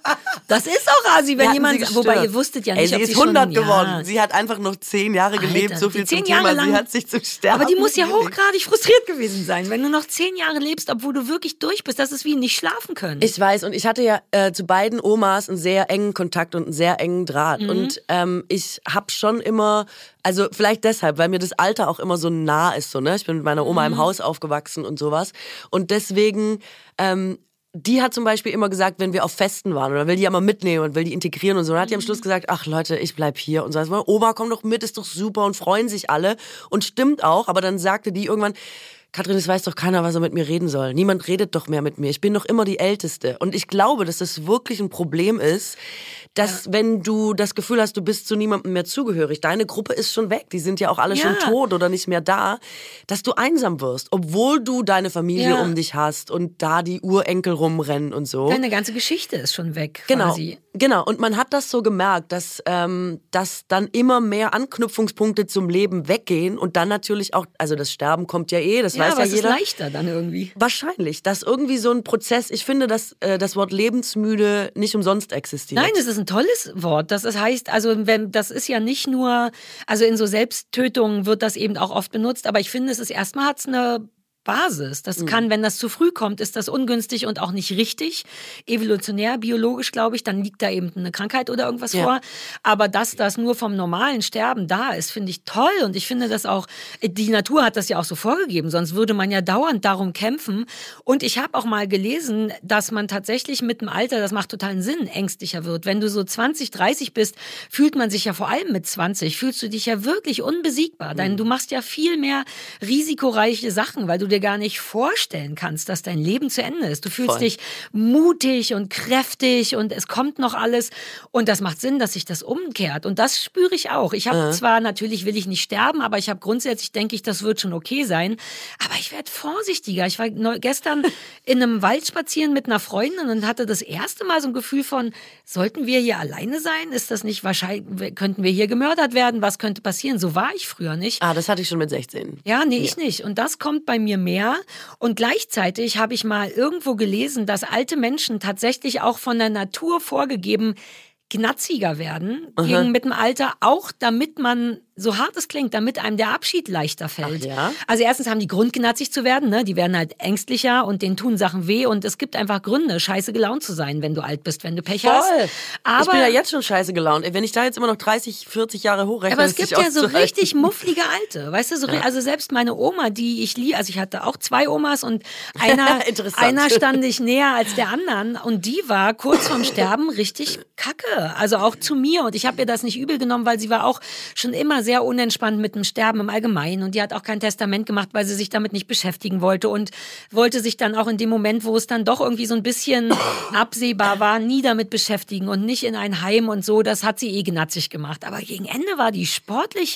Das ist auch Asi, wenn Wir jemand, hatten sie wobei gestört. ihr wusstet ja Ey, nicht, sie ob ist sie schon, hundert ja. geworden. Sie hat einfach noch zehn Jahre gelebt, Alter, so viel die zehn zum Jahre Thema. lang- Sie hat sich zum Sterben Aber die muss ja hingelegt. hochgradig frustriert gewesen sein, wenn du noch zehn Jahre lebst, obwohl du wirklich durch bist. Das ist wie nicht schlafen können. Ich weiß, und ich hatte ja äh, zu beiden Omas einen sehr engen Kontakt und einen sehr engen Draht. Mhm. Und ähm, ich habe schon immer, also vielleicht deshalb, weil mir das Alter auch immer so nah ist. So, ne? Ich bin mit meiner Oma Mhm. im Haus aufgewachsen und sowas. Und deswegen... Ähm, die hat zum Beispiel immer gesagt, wenn wir auf Festen waren, oder will die ja mal mitnehmen und will die integrieren und so, dann hat die am Schluss gesagt, ach Leute, ich bleib hier und so. Also, Oma, komm doch mit, ist doch super und freuen sich alle. Und stimmt auch, aber dann sagte die irgendwann, Katrin, es weiß doch keiner, was er mit mir reden soll. Niemand redet doch mehr mit mir. Ich bin doch immer die Älteste. Und ich glaube, dass das wirklich ein Problem ist, dass ja. wenn du das Gefühl hast, du bist zu niemandem mehr zugehörig, deine Gruppe ist schon weg, die sind ja auch alle ja. schon tot oder nicht mehr da, dass du einsam wirst, obwohl du deine Familie ja. um dich hast und da die Urenkel rumrennen und so. Deine ganze Geschichte ist schon weg genau, quasi. Genau, und man hat das so gemerkt, dass, ähm, dass dann immer mehr Anknüpfungspunkte zum Leben weggehen und dann natürlich auch, also das Sterben kommt ja eh, das ja, weiß aber ja es jeder. Ist leichter dann irgendwie. Wahrscheinlich, dass irgendwie so ein Prozess, ich finde, dass äh, das Wort lebensmüde nicht umsonst existiert. Nein, das ist ein tolles Wort. Das heißt, also wenn das ist ja nicht nur, also in so Selbsttötungen wird das eben auch oft benutzt, aber ich finde, es ist erstmal hat es eine Basis. Das kann, wenn das zu früh kommt, ist das ungünstig und auch nicht richtig. Evolutionär, biologisch, glaube ich, dann liegt da eben eine Krankheit oder irgendwas ja. vor. Aber dass das nur vom normalen Sterben da ist, finde ich toll. Und ich finde das auch, die Natur hat das ja auch so vorgegeben, sonst würde man ja dauernd darum kämpfen. Und ich habe auch mal gelesen, dass man tatsächlich mit dem Alter, das macht totalen Sinn, ängstlicher wird. Wenn du so zwanzig, dreißig bist, fühlt man sich ja vor allem mit zwanzig, fühlst du dich ja wirklich unbesiegbar. Denn du machst ja viel mehr risikoreiche Sachen, weil du dir gar nicht vorstellen kannst, dass dein Leben zu Ende ist. Du fühlst Voll. dich mutig und kräftig und es kommt noch alles und das macht Sinn, dass sich das umkehrt und das spüre ich auch. Ich habe äh. zwar, natürlich will ich nicht sterben, aber ich habe grundsätzlich, denke ich, das wird schon okay sein, aber ich werde vorsichtiger. Ich war gestern in einem Wald spazieren mit einer Freundin und hatte das erste Mal so ein Gefühl von, sollten wir hier alleine sein? Ist das nicht wahrscheinlich, könnten wir hier gemördert werden? Was könnte passieren? So war ich früher nicht. Ah, das hatte ich schon mit sechzehn. Ja, nee, ja. ich nicht. Und das kommt bei mir mehr. Und gleichzeitig habe ich mal irgendwo gelesen, dass alte Menschen tatsächlich auch von der Natur vorgegeben gnatziger werden gegen mit dem Alter, auch damit man, so hart es klingt, damit einem der Abschied leichter fällt. Ach ja? Also erstens haben die Grund, gnatzig zu werden, ne? Die werden halt ängstlicher und denen tun Sachen weh und es gibt einfach Gründe, scheiße gelaunt zu sein, wenn du alt bist, wenn du Pech Voll. hast. Aber ich bin ja jetzt schon scheiße gelaunt. Wenn ich da jetzt immer noch dreißig, vierzig Jahre hochrechne, aber es gibt ja so richtig mufflige Alte, weißt du, so ja. also selbst meine Oma, die ich liebe, also ich hatte auch zwei Omas und einer, einer stand ich näher als der anderen und die war kurz vorm Sterben richtig kacke, also auch zu mir und ich habe ihr das nicht übel genommen, weil sie war auch schon immer sehr unentspannt mit dem Sterben im Allgemeinen und die hat auch kein Testament gemacht, weil sie sich damit nicht beschäftigen wollte und wollte sich dann auch in dem Moment, wo es dann doch irgendwie so ein bisschen absehbar war, nie damit beschäftigen und nicht in ein Heim und so, das hat sie eh gnatzig gemacht, aber gegen Ende war die sportlich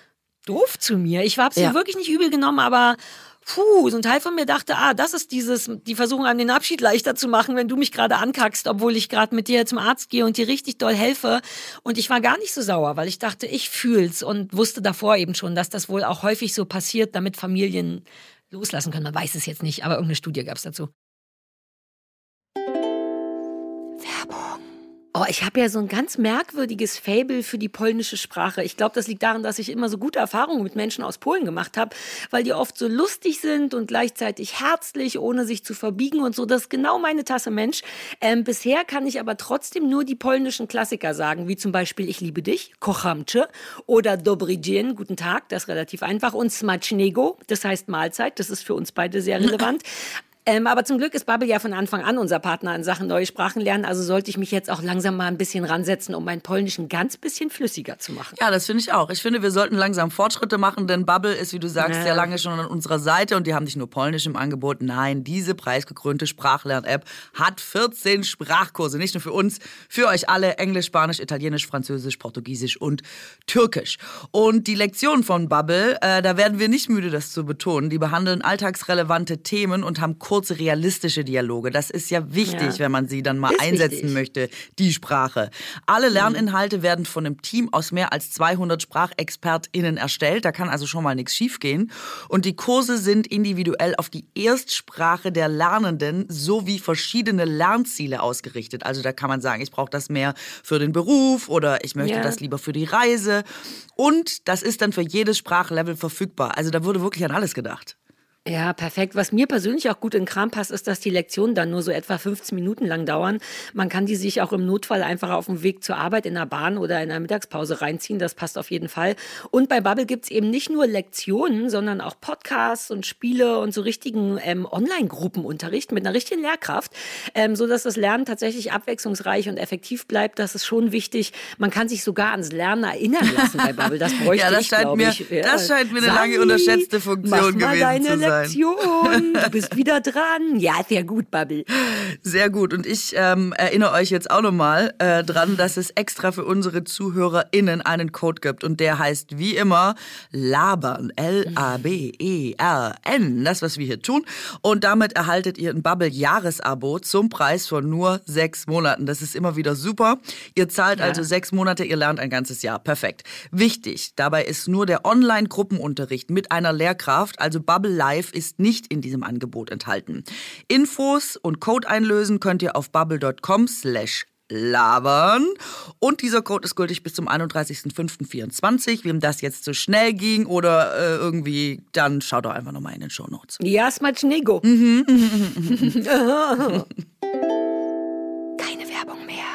doof zu mir. Ich habe sie ja. wirklich nicht übel genommen, aber puh, so ein Teil von mir dachte, ah, das ist dieses, die Versuchung, an den Abschied leichter zu machen, wenn du mich gerade ankackst, obwohl ich gerade mit dir zum Arzt gehe und dir richtig doll helfe. Und ich war gar nicht so sauer, weil ich dachte, ich fühl's und wusste davor eben schon, dass das wohl auch häufig so passiert, damit Familien loslassen können. Man weiß es jetzt nicht, aber irgendeine Studie gab's dazu. Werbung. Oh, ich habe ja so ein ganz merkwürdiges Faible für die polnische Sprache. Ich glaube, das liegt daran, dass ich immer so gute Erfahrungen mit Menschen aus Polen gemacht habe, weil die oft so lustig sind und gleichzeitig herzlich, ohne sich zu verbiegen und so. Das ist genau meine Tasse Mensch. Ähm, bisher kann ich aber trotzdem nur die polnischen Klassiker sagen, wie zum Beispiel Ich liebe dich, kocham cię oder Dobry dzień, guten Tag, das ist relativ einfach und smacznego, das heißt Mahlzeit, das ist für uns beide sehr relevant. Ähm, aber zum Glück ist Babbel ja von Anfang an unser Partner in Sachen neue Sprachen lernen. Also sollte ich mich jetzt auch langsam mal ein bisschen ransetzen, um mein Polnisch ein ganz bisschen flüssiger zu machen. Ja, das finde ich auch. Ich finde, wir sollten langsam Fortschritte machen, denn Babbel ist, wie du sagst, ja. sehr lange schon an unserer Seite und die haben nicht nur Polnisch im Angebot. Nein, diese preisgekrönte Sprachlern-App hat vierzehn Sprachkurse. Nicht nur für uns, für euch alle. Englisch, Spanisch, Italienisch, Französisch, Portugiesisch und Türkisch. Und die Lektionen von Babbel, äh, da werden wir nicht müde, das zu betonen. Die behandeln alltagsrelevante Themen und haben kurze, realistische Dialoge. Das ist ja wichtig, ja. wenn man sie dann mal ist einsetzen wichtig. möchte, die Sprache. Alle Lerninhalte mhm. werden von einem Team aus mehr als zweihundert SprachexpertInnen erstellt. Da kann also schon mal nichts schiefgehen. Und die Kurse sind individuell auf die Erstsprache der Lernenden sowie verschiedene Lernziele ausgerichtet. Also da kann man sagen, ich brauche das mehr für den Beruf oder ich möchte ja. das lieber für die Reise. Und das ist dann für jedes Sprachlevel verfügbar. Also da wurde wirklich an alles gedacht. Ja, perfekt. Was mir persönlich auch gut in den Kram passt, ist, dass die Lektionen dann nur so etwa fünfzehn Minuten lang dauern. Man kann die sich auch im Notfall einfach auf dem Weg zur Arbeit in der Bahn oder in der Mittagspause reinziehen. Das passt auf jeden Fall. Und bei Babbel gibt's eben nicht nur Lektionen, sondern auch Podcasts und Spiele und so richtigen ähm, Online-Gruppenunterricht mit einer richtigen Lehrkraft, ähm, so dass das Lernen tatsächlich abwechslungsreich und effektiv bleibt. Das ist schon wichtig. Man kann sich sogar ans Lernen erinnern lassen bei Babbel. Das bräuchte ja, das ich, scheint glaube mir, ich. Ja. Das scheint mir eine lange unterschätzte Funktion gewesen zu sein. Gratulation, du bist wieder dran. Ja, sehr gut, Bubble. Sehr gut. Und ich ähm, erinnere euch jetzt auch nochmal äh, dran, dass es extra für unsere ZuhörerInnen einen Code gibt. Und der heißt wie immer Labern. L A B E R N. Das, was wir hier tun. Und damit erhaltet ihr ein Bubble-Jahresabo zum Preis von nur sechs Monaten. Das ist immer wieder super. Ihr zahlt Ja. also sechs Monate, ihr lernt ein ganzes Jahr. Perfekt. Wichtig, dabei ist nur der Online-Gruppenunterricht mit einer Lehrkraft, also Bubble Live, ist nicht in diesem Angebot enthalten. Infos und Code einlösen könnt ihr auf bubble dot com slash labern. Und dieser Code ist gültig bis zum einunddreißigsten fünften vierundzwanzig. Wem das jetzt zu schnell ging oder äh, irgendwie, dann schaut doch einfach nochmal in den Shownotes. Ja, smacznego. Mhm. Keine Werbung mehr.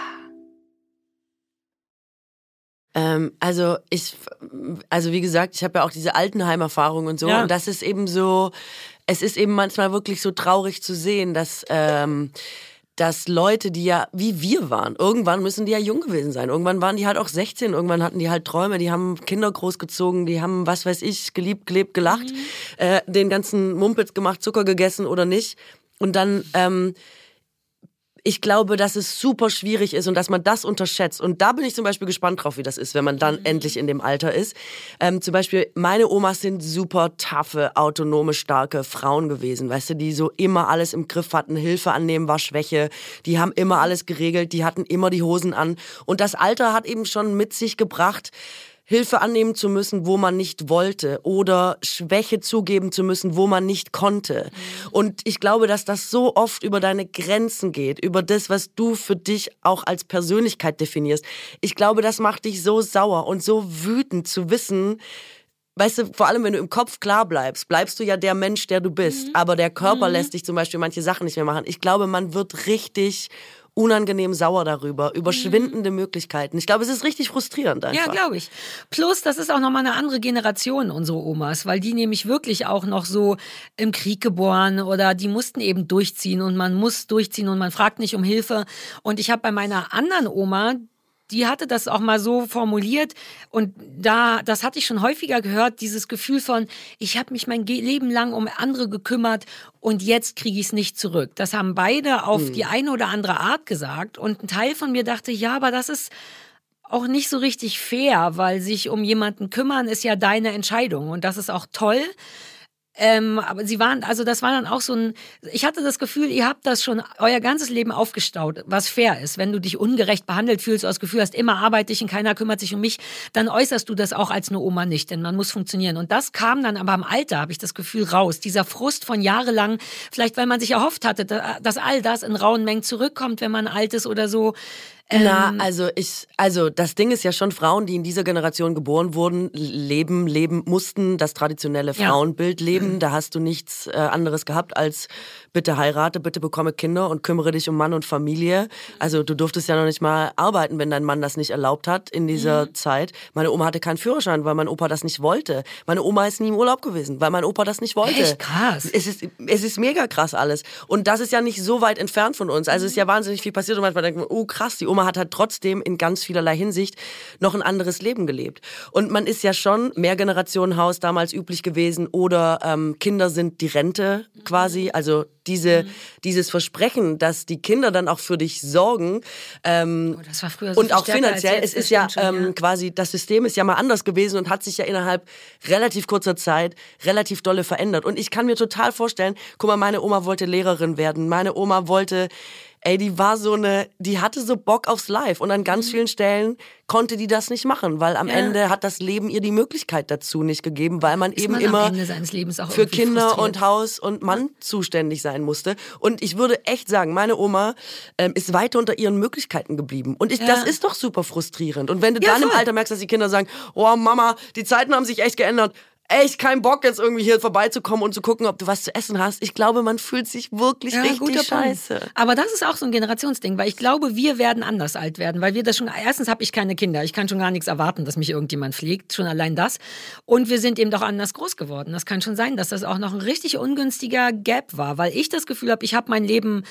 Ähm, also ich, also wie gesagt, ich habe ja auch diese Altenheim-Erfahrung und so. Ja. Und das ist eben so, es ist eben manchmal wirklich so traurig zu sehen, dass, ähm, dass Leute, die ja wie wir waren, irgendwann müssen die ja jung gewesen sein. Irgendwann waren die halt auch sechzehn, irgendwann hatten die halt Träume, die haben Kinder großgezogen, die haben, was weiß ich, geliebt, gelebt, gelacht, mhm. äh, den ganzen Mumpitz gemacht, Zucker gegessen oder nicht. Und dann, ähm, ich glaube, dass es super schwierig ist und dass man das unterschätzt. Und da bin ich zum Beispiel gespannt drauf, wie das ist, wenn man dann mhm. endlich in dem Alter ist. Ähm, zum Beispiel, meine Omas sind super taffe, autonome, starke Frauen gewesen, weißt du, die so immer alles im Griff hatten. Hilfe annehmen war Schwäche. Die haben immer alles geregelt, die hatten immer die Hosen an. Und das Alter hat eben schon mit sich gebracht, Hilfe annehmen zu müssen, wo man nicht wollte oder Schwäche zugeben zu müssen, wo man nicht konnte. Und ich glaube, dass das so oft über deine Grenzen geht, über das, was du für dich auch als Persönlichkeit definierst. Ich glaube, das macht dich so sauer und so wütend zu wissen, weißt du, vor allem wenn du im Kopf klar bleibst, bleibst du ja der Mensch, der du bist. Mhm. Aber der Körper mhm. lässt dich zum Beispiel manche Sachen nicht mehr machen. Ich glaube, man wird richtig unangenehm sauer darüber, über schwindende Möglichkeiten. Ich glaube, es ist richtig frustrierend einfach. Ja, glaube ich. Plus, das ist auch nochmal eine andere Generation, unsere Omas, weil die nämlich wirklich auch noch so im Krieg geboren oder die mussten eben durchziehen und man muss durchziehen und man fragt nicht um Hilfe. Und ich habe bei meiner anderen Oma, die hatte das auch mal so formuliert und da, das hatte ich schon häufiger gehört, dieses Gefühl von, ich habe mich mein Leben lang um andere gekümmert und jetzt kriege ich es nicht zurück. Das haben beide auf mhm. die eine oder andere Art gesagt und ein Teil von mir dachte, ja, aber das ist auch nicht so richtig fair, weil sich um jemanden kümmern ist ja deine Entscheidung und das ist auch toll. Ähm, aber sie waren, also das war dann auch so ein, ich hatte das Gefühl, ihr habt das schon euer ganzes Leben aufgestaut, was fair ist. Wenn du dich ungerecht behandelt fühlst, das Gefühl hast, immer arbeite ich und keiner kümmert sich um mich, dann äußerst du das auch als eine Oma nicht, denn man muss funktionieren. Und das kam dann aber im Alter, habe ich das Gefühl, raus. Dieser Frust von jahrelang, vielleicht weil man sich erhofft hatte, dass all das in rauen Mengen zurückkommt, wenn man alt ist oder so. Na, also ich, also das Ding ist ja schon, Frauen, die in dieser Generation geboren wurden, leben, leben mussten das traditionelle Frauenbild leben. Da hast du nichts äh, anderes gehabt als bitte heirate, bitte bekomme Kinder und kümmere dich um Mann und Familie. Also du durftest ja noch nicht mal arbeiten, wenn dein Mann das nicht erlaubt hat in dieser mhm. Zeit. Meine Oma hatte keinen Führerschein, weil mein Opa das nicht wollte. Meine Oma ist nie im Urlaub gewesen, weil mein Opa das nicht wollte. Echt krass. Es ist, es ist mega krass alles. Und das ist ja nicht so weit entfernt von uns. Also es ist ja wahnsinnig viel passiert und manchmal denkt man, oh krass, die Oma hat halt trotzdem in ganz vielerlei Hinsicht noch ein anderes Leben gelebt. Und man ist ja schon Mehrgenerationenhaus damals üblich gewesen oder ähm, Kinder sind die Rente quasi, also diese, mhm. dieses Versprechen, dass die Kinder dann auch für dich sorgen ähm, oh, das war früher so und auch finanziell, es ist ja, schon, ähm, ja quasi, das System ist ja mal anders gewesen und hat sich ja innerhalb relativ kurzer Zeit relativ dolle verändert. Und ich kann mir total vorstellen, guck mal, meine Oma wollte Lehrerin werden, meine Oma wollte Ey, die war so eine, die hatte so Bock aufs Live und an ganz vielen Stellen konnte die das nicht machen, weil am ja. Ende hat das Leben ihr die Möglichkeit dazu nicht gegeben, weil man Ist eben man immer am Ende seines Lebens auch für Kinder frustriert. und Haus und Mann ja. zuständig sein musste. Und ich würde echt sagen, meine Oma ähm, ist weiter unter ihren Möglichkeiten geblieben. Und ich, Ja. das ist doch super frustrierend. Und wenn du Ja, dann im voll. Alter merkst, dass die Kinder sagen, oh Mama, die Zeiten haben sich echt geändert, echt keinen Bock, jetzt irgendwie hier vorbeizukommen und zu gucken, ob du was zu essen hast. Ich glaube, man fühlt sich wirklich Ja, guter richtig Punkt. scheiße. Aber das ist auch so ein Generationsding, weil ich glaube, wir werden anders alt werden, weil wir das schon, erstens habe ich keine Kinder, ich kann schon gar nichts erwarten, dass mich irgendjemand pflegt, schon allein das. Und wir sind eben doch anders groß geworden. Das kann schon sein, dass das auch noch ein richtig ungünstiger Gap war, weil ich das Gefühl habe, ich habe mein Leben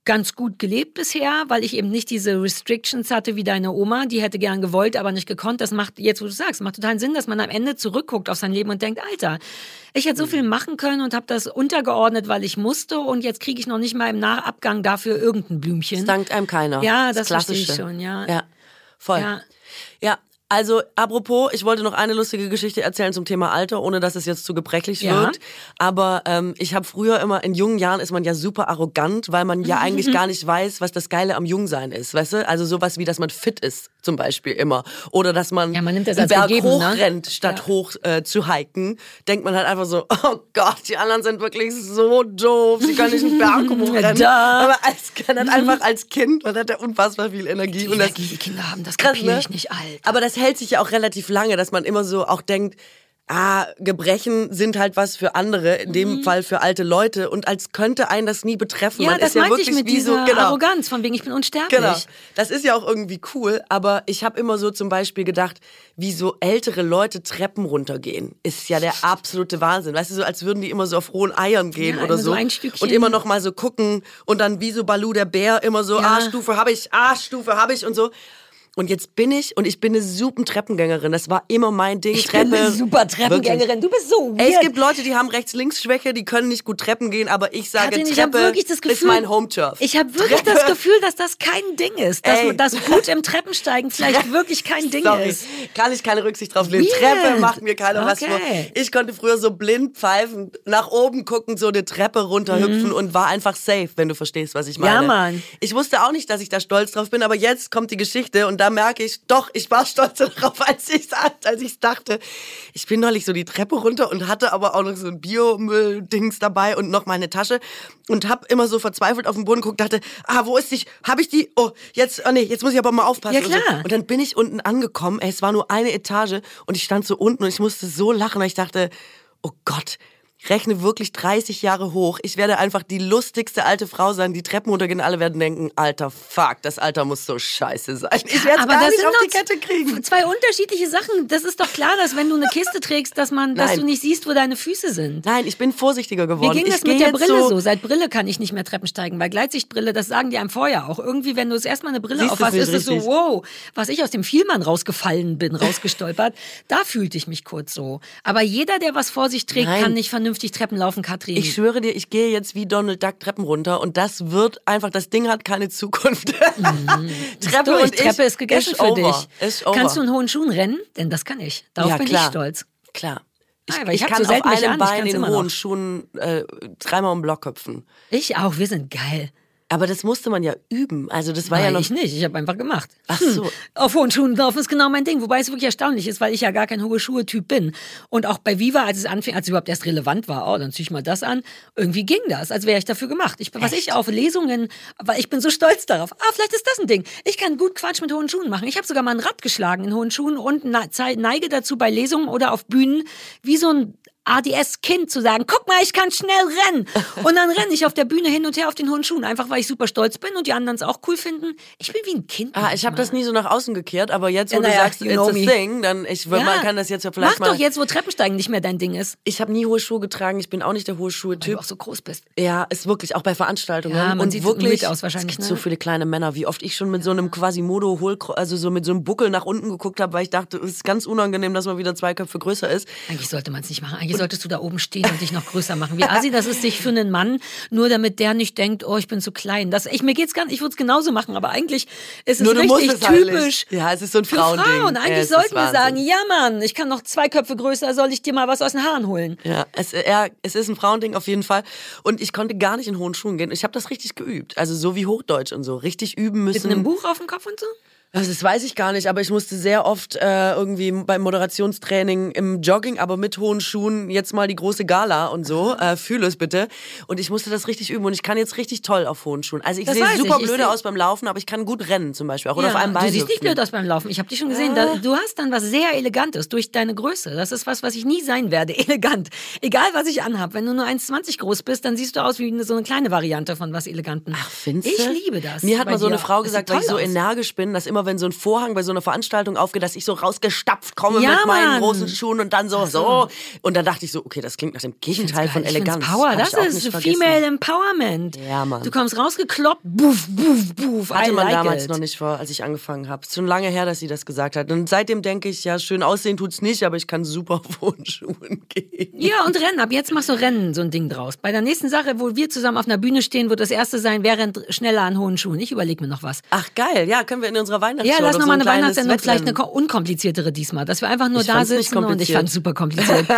ganz gut gelebt bisher, weil ich eben nicht diese Restrictions hatte wie deine Oma. Die hätte gern gewollt, aber nicht gekonnt. Das macht, jetzt wo du sagst, macht total Sinn, dass man am Ende zurückguckt auf sein Leben und denkt, Alter, ich hätte so viel machen können und habe das untergeordnet, weil ich musste und jetzt kriege ich noch nicht mal im Nachabgang dafür irgendein Blümchen. Das dankt einem keiner. Ja, das, das verstehe ich schon, ja. Ja, voll. Ja. Ja, also apropos, ich wollte noch eine lustige Geschichte erzählen zum Thema Alter, ohne dass es jetzt zu gebrechlich Ja. wirkt. Aber ähm, ich habe früher immer, in jungen Jahren ist man ja super arrogant, weil man ja eigentlich gar nicht weiß, was das Geile am Jungsein ist, weißt du? Also sowas wie, dass man fit ist zum Beispiel immer. Oder dass man, Ja, man nimmt das einen als Berg gegeben, ne? hochrennt, statt Ja. hoch äh, zu hiken. Denkt man halt einfach so, oh Gott, die anderen sind wirklich so doof, sie können nicht einen Berg hochrennen. Da. Aber als, dann einfach als Kind, man hat ja unfassbar viel Energie. Die und das, Energie, die Kinder haben, das krass, kapiere ne? ich nicht, alt. Aber das hält sich ja auch relativ lange, dass man immer so auch denkt, ah, Gebrechen sind halt was für andere, in dem Fall für alte Leute und als könnte einen das nie betreffen. Ja, man das ist ja meinte wirklich ich mit wie so, dieser genau. Arroganz, von wegen ich bin unsterblich. Genau. Das ist ja auch irgendwie cool, aber ich habe immer so zum Beispiel gedacht, wie so ältere Leute Treppen runtergehen, ist ja der absolute Wahnsinn. Weißt du, so als würden die immer so auf rohen Eiern gehen Ja, oder immer so so. ein Stückchen. Und immer noch mal so gucken und dann wie so Balu der Bär immer so, Ja. ah, Stufe habe ich, ah, Stufe habe ich und so. Und jetzt bin ich, und ich bin eine super Treppengängerin. Das war immer mein Ding. Ich Treppe. bin eine super Treppengängerin. Du bist so weird. Ey, es gibt Leute, die haben Rechts-Links-Schwäche, die können nicht gut Treppen gehen, aber ich sage, Katrin, ich hab Treppe wirklich das Gefühl, ist mein Home-Turf. Ich habe wirklich Treppe. das Gefühl, dass das kein Ding ist. Dass, Ey. dass gut im Treppensteigen vielleicht wirklich kein Ding Sorry, ist. kann ich keine Rücksicht drauf nehmen. Weird. Treppe macht mir keiner was Okay. vor. Ich konnte früher so blind pfeifen, nach oben gucken, so eine Treppe runterhüpfen und war einfach safe, wenn du verstehst, was ich meine. Mhm. Ja, Mann. Ich wusste auch nicht, dass ich da stolz drauf bin, aber jetzt kommt die Geschichte und da merke ich, doch, ich war stolz darauf, als ich als ich dachte. Ich bin neulich so die Treppe runter und hatte aber auch noch so ein Biomüll-Dings dabei und noch meine Tasche und hab immer so verzweifelt auf den Boden geguckt, dachte, ah, wo ist die? Hab ich die? Oh, jetzt, oh nee, jetzt muss ich aber mal aufpassen. Ja, Und, so. klar. Und dann bin ich unten angekommen, ey, es war nur eine Etage und ich stand so unten und ich musste so lachen, weil ich dachte, oh Gott, rechne wirklich dreißig Jahre hoch. Ich werde einfach die lustigste alte Frau sein. Die Treppen runtergehen, alle werden denken, alter, fuck, das Alter muss so scheiße sein. Ich werde es Aber gar das nicht sind auf die doch Kette kriegen. zwei unterschiedliche Sachen. Das ist doch klar, dass wenn du eine Kiste trägst, dass man, dass Nein. du nicht siehst, wo deine Füße sind. Nein, ich bin vorsichtiger geworden. Wie ging ich das mit geh der jetzt Brille so? so? Seit Brille kann ich nicht mehr Treppen steigen, weil Gleitsichtbrille, das sagen die einem vorher auch. Irgendwie, wenn du das erstmal eine Brille Siehst auf du's hast, nicht ist es so, richtig. wow, was ich aus dem Vielmann rausgefallen bin, rausgestolpert, da fühlte ich mich kurz so. Aber jeder, der was vor sich trägt, Nein. kann nicht vernünftig Treppen laufen, Katrin. Ich schwöre dir, ich gehe jetzt wie Donald Duck Treppen runter und das wird einfach, das Ding hat keine Zukunft. Treppe durch. und ich, Treppe ist gegessen ist für over. dich. Ist over. Kannst du in hohen Schuhen rennen? Denn das kann ich. Darauf Ja, bin klar. ich stolz. Klar. Ich, Ah, aber ich ich hab kann so selten auf welche einem an, ich Bein kann's in immer hohen noch. Schuhen äh, dreimal im Block hüpfen. Ich auch, wir sind geil. Aber das musste man ja üben. Also das war Nein, ja noch... ich nicht. Ich habe einfach gemacht. Ach so. Hm. Auf hohen Schuhen laufen ist genau mein Ding. Wobei es wirklich erstaunlich ist, weil ich ja gar kein hohe Schuhe-Typ bin. Und auch bei Viva, als es anfing, als es überhaupt erst relevant war, oh, dann zieh ich mal das an. Irgendwie ging das, als wäre ich dafür gemacht. Ich, was ich auf Lesungen, weil ich bin so stolz darauf. Ah, vielleicht ist das ein Ding. Ich kann gut Quatsch mit hohen Schuhen machen. Ich habe sogar mal ein Rad geschlagen in hohen Schuhen und neige dazu bei Lesungen oder auf Bühnen wie so ein A D S-Kind zu sagen, guck mal, ich kann schnell rennen. Und dann renne ich auf der Bühne hin und her auf den hohen Schuhen, einfach weil ich super stolz bin und die anderen es auch cool finden. Ich bin wie ein Kind. Ah, ich habe das nie so nach außen gekehrt, aber jetzt, wo Ja, du naja, sagst, you it's know a me. thing, dann ich ja. man kann das jetzt ja vielleicht Mach mal... doch jetzt, wo Treppensteigen nicht mehr dein Ding ist. Ich habe nie hohe Schuhe getragen, ich bin auch nicht der hohe Weil du Schuhe-Typ. auch so groß bist. Ja, ist wirklich, auch bei Veranstaltungen. Ja, man und sieht wirklich, müde aus wahrscheinlich, es gibt ne? so viele kleine Männer, wie oft ich schon mit so einem Quasimodo, Hohl, also so mit so einem Buckel nach unten geguckt habe, weil ich dachte, es ist ganz unangenehm, dass man wieder zwei Köpfe größer ist. Eigentlich sollte man es nicht machen. Eigentlich solltest du da oben stehen und dich noch größer machen. Wie assi das ist sich für einen Mann, nur damit der nicht denkt, oh, ich bin zu klein. Das, ich, mir geht's gar nicht, ich würde es genauso machen, aber eigentlich ist es Nur du musst richtig es halt typisch. nicht. Ja, es ist so ein Für Frauending. Frauen. Ja, Eigentlich es ist sollten wir Wahnsinn. sagen, ja Mann, ich kann noch zwei Köpfe größer, soll ich dir mal was aus den Haaren holen? Ja, es, ja, es ist ein Frauending auf jeden Fall. Und ich konnte gar nicht in hohen Schuhen gehen. Ich habe das richtig geübt. Also so wie Hochdeutsch und so. Richtig üben Mit müssen. einem Buch auf dem Kopf und so? Also das weiß ich gar nicht, aber ich musste sehr oft äh, irgendwie beim Moderationstraining im Jogging, aber mit hohen Schuhen, jetzt mal die große Gala und so, äh, fühle es bitte. Und ich musste das richtig üben und ich kann jetzt richtig toll auf hohen Schuhen. Also ich Das sehe weiß super ich. Ich blöde seh- aus beim Laufen, aber ich kann gut rennen zum Beispiel auch. Oder auf einem Bein du siehst nicht hüpfen. blöd aus beim Laufen. Ich habe dich schon gesehen. Da, du hast dann was sehr Elegantes durch deine Größe. Das ist was, was ich nie sein werde. Elegant. Egal, was ich anhab. Wenn du nur eins Komma zwanzig groß bist, dann siehst du aus wie eine, so eine kleine Variante von was Eleganten. Ach, findest Ich du? liebe das. Mir hat bei mal so eine dir. Frau Das gesagt, sieht weil ich so toll aus. energisch bin, dass immer wenn so ein Vorhang bei so einer Veranstaltung aufgeht, dass ich so rausgestapft komme Ja, mit meinen Mann. großen Schuhen und dann so, so. Und dann dachte ich so, okay, das klingt nach dem Gegenteil von Ich find's Eleganz. Power, Hab das ich auch ist nicht vergessen. Female Empowerment. Ja, Mann. Du kommst rausgekloppt, buff, buff, buff. Hatte I man like damals it. noch nicht vor, als ich angefangen habe. Ist schon lange her, dass sie das gesagt hat. Und seitdem denke ich, ja, schön aussehen tut's nicht, aber ich kann super auf hohen Schuhen gehen. Ja, und Rennen. Ab jetzt machst du Rennen, so ein Ding draus. Bei der nächsten Sache, wo wir zusammen auf einer Bühne stehen, wird das erste sein, wer rennt schneller an hohen Schuhen. Ich überlege mir noch was. Ach geil, ja, können wir in unserer Weihnachtsshow Ja, lass doch noch so mal ein eine kleines Weihnachtssendung, vielleicht eine Wettrennen. ko- unkompliziertere diesmal. Dass wir einfach nur Ich da fand's nicht sitzen und ich kompliziert. fand's super kompliziert.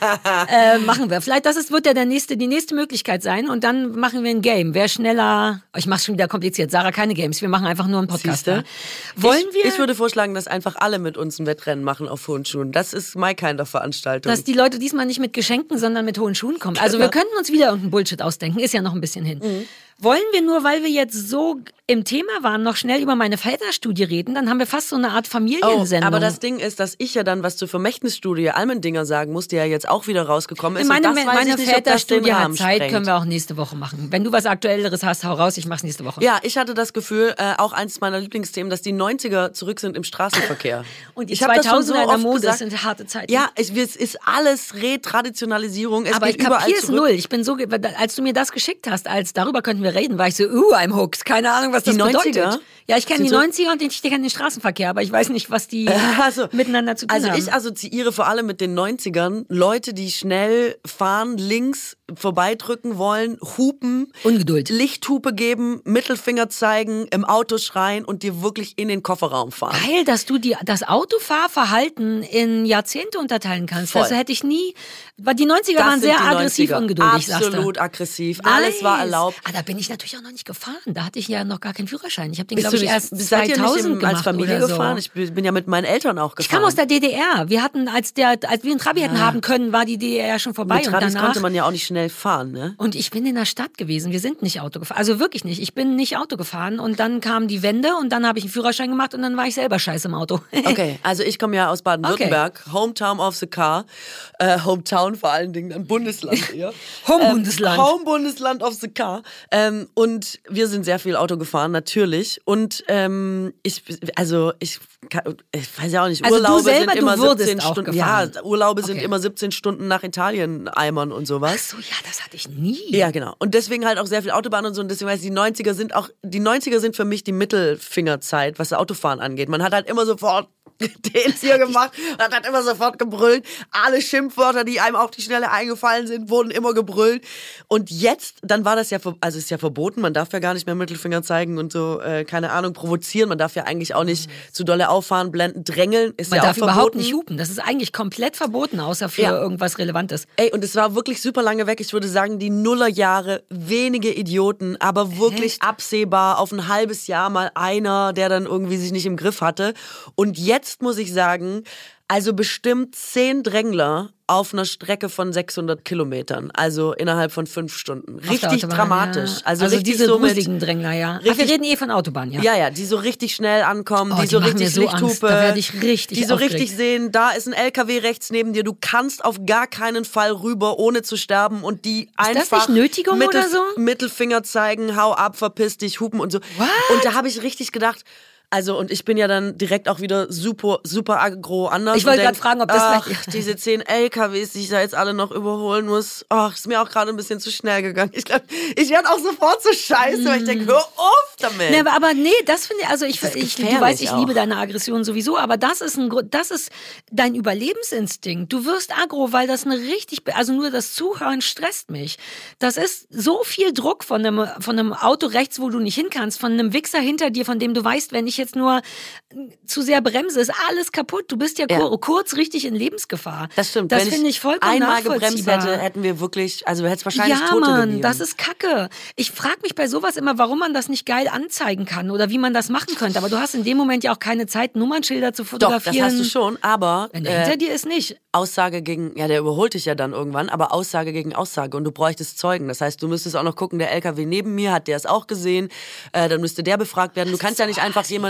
äh, machen wir. Vielleicht, das ist, wird ja der nächste, die nächste Möglichkeit sein und dann machen wir ein Game. Wer schneller, oh, ich mach's schon wieder kompliziert. Sarah, keine Games. Wir machen einfach nur einen Podcast. Siehste? Ja. Wollen ich, wir, Ich würde vorschlagen, dass einfach alle mit uns ein Wettrennen machen auf hohen Schuhen. Das ist my kind of Veranstaltung. dass die Leute diesmal nicht mit Geschenken, sondern mit hohen Schuhen kommen. Also wir könnten uns wieder irgendeinen Bullshit ausdenken. Ist ja noch ein bisschen hin. Mhm. Wollen wir nur, weil wir jetzt so im Thema waren, noch schnell über meine Väterstudie reden? Dann haben wir fast so eine Art Oh, Familiensendung. aber das Ding ist, dass ich ja dann was zur Vermächtnisstudie Almendinger sagen muss, die ja jetzt auch wieder rausgekommen ist. meine und das weiß meine ich nicht, ob das den Väterstudie hat Rahmen Zeit, sprengt. können wir auch nächste Woche machen. Wenn du was Aktuelleres hast, hau raus, ich mach's nächste Woche. Ja, ich hatte das Gefühl, äh, auch eins meiner Lieblingsthemen, dass die neunziger zurück sind im Straßenverkehr. Und die ich hab das schon so zweitausender in der oft Mode gesagt. sind harte Zeiten. Ja, es, es ist alles Retraditionalisierung. Es aber geht ich kapiere überall es zurück. null. Ich bin so, ge- als du mir das geschickt hast, als darüber könnten wir reden, war ich so, uh, I'm hooked. Keine Ahnung, was das Die bedeutet. neunziger? Ja, ich kenne Sind die so- neunziger und ich kenne den Straßenverkehr, aber ich weiß nicht, was die Also, miteinander zu tun also haben. ich assoziiere vor allem mit den neunzigern Leute, die schnell fahren, links vorbeidrücken wollen, hupen, Ungeduld. Lichthupe geben, Mittelfinger zeigen, im Auto schreien und dir wirklich in den Kofferraum fahren. Geil, dass du die, das Autofahrverhalten in Jahrzehnte unterteilen kannst. Voll. Das hätte ich nie. Weil die neunziger Das waren sind sehr die aggressiv neunziger. ungeduldig, sagst du. Absolut aggressiv. Alles war Nice. erlaubt. Ah, da bin ich natürlich auch noch nicht gefahren. Da hatte ich ja noch gar keinen Führerschein. Ich habe den, Bist glaube du ich, nicht, erst seid ihr nicht zweitausend im, gemacht als Familie oder so. gefahren? Ich bin ja mit meinen Eltern auch gefahren. Ich kam aus der D D R. Wir hatten, als der, als wir einen Trabi hätten haben können, war die D D R ja schon vorbei. Mit Trabis und danach, konnte man ja auch nicht schnell fahren, ne? und ich bin in der Stadt gewesen. Wir sind nicht Auto gefahren. Also wirklich nicht. Ich bin nicht Auto gefahren. Und dann kam die Wende und dann habe ich einen Führerschein gemacht und dann war ich selber scheiße im Auto. Okay, also ich komme ja aus Baden-Württemberg, Hometown of the Car, äh, Hometown vor allen Dingen, dann Bundesland eher. Home-Bundesland. Ähm, Home-Bundesland of the Car. Ähm, und wir sind sehr viel Auto gefahren, natürlich. Und ähm, ich, also ich, kann, ich weiß ja auch nicht, Also du Urlaube selber, sind du immer wurdest siebzehn auch Stunden. gefahren. Ja, Urlaube sind Okay. immer siebzehn Stunden nach Italien eimern und sowas. So, ja, das hatte ich nie. Ja, genau. Und deswegen halt auch sehr viel Autobahn und so. Und deswegen weiß ich, die neunziger sind auch, die neunziger sind für mich die Mittelfingerzeit, was das Autofahren angeht. Man hat halt immer sofort den hier gemacht und hat halt immer sofort gebrüllt. Alle Schimpfwörter, die einem auf die Schnelle eingefallen sind, wurden immer gebrüllt. Und jetzt, dann war das ja, ver- also ist ja verboten, man darf ja gar nicht mehr Mittelfinger zeigen und so, äh, keine Ahnung, provozieren. Man darf ja eigentlich auch nicht zu dolle auffahren, blenden, drängeln, ist Man ja darf auch verboten. überhaupt nicht hupen. Das ist eigentlich komplett verboten, außer für Ja. irgendwas Relevantes. Ey, und es war wirklich super lange weg. Ich würde sagen, die Nullerjahre, wenige Idioten, aber wirklich Echt? absehbar auf ein halbes Jahr mal einer, der dann irgendwie sich nicht im Griff hatte. Und jetzt muss ich sagen, also bestimmt zehn Drängler auf einer Strecke von sechshundert Kilometern, also innerhalb von fünf Stunden. Auf der Richtig Autobahn, dramatisch. Ja. Also, Also, richtig diese so mit, gruseligen Drängler, ja. Ach, richtig- wir reden eh von Autobahn, ja. ja, ja, die so richtig schnell ankommen, Oh, die die so machen richtig mir so Angst. Lichthupe, Da werd ich richtig die so aufgeregt. richtig sehen, da ist ein L K W rechts neben dir, du kannst auf gar keinen Fall rüber, ohne zu sterben und die das einfach nicht Nötigung oder so? Mittelfinger zeigen, hau ab, verpiss dich, hupen und so. What? Und da habe ich richtig gedacht, also und ich bin ja dann direkt auch wieder super, super aggro anders. Ich wollte und denk, grad fragen, ob das ach, vielleicht- diese zehn L K Ws, die ich da jetzt alle noch überholen muss, ach, ist mir auch gerade ein bisschen zu schnell gegangen. Ich glaube, ich werde auch sofort so scheiße, weil ich denke, hör auf damit. Nee, aber, aber nee, das finde ich, also ich, Das ist ich du gefährlich weißt, ich auch. liebe deine Aggression sowieso, aber das ist ein Grund, das ist dein Überlebensinstinkt. Du wirst aggro, weil das eine richtig, be- also nur das Zuhören stresst mich. Das ist so viel Druck von einem, von einem Auto rechts, wo du nicht hin kannst, von einem Wichser hinter dir, von dem du weißt, wenn ich jetzt nur zu sehr bremse, ist alles kaputt. Du bist ja, Ja. kur kurz richtig in Lebensgefahr. Das stimmt. Das Wenn finde ich vollkommen einmal gebremst nachvollziehbar. hätte, hätten wir wirklich, also hätte es wahrscheinlich Ja, Tote Mann, gegeben. das ist Kacke. Ich frage mich bei sowas immer, warum man das nicht geil anzeigen kann oder wie man das machen könnte. Aber du hast in dem Moment ja auch keine Zeit, Nummernschilder zu Doch, fotografieren. das hast du schon, aber Wenn der äh, hinter dir ist, nicht. Aussage gegen, ja, der überholt dich ja dann irgendwann, aber Aussage gegen Aussage und du bräuchtest Zeugen. Das heißt, du müsstest auch noch gucken, der L K W neben mir, hat der es auch gesehen, äh, dann müsste der befragt werden. Du kannst ja nicht einfach jemanden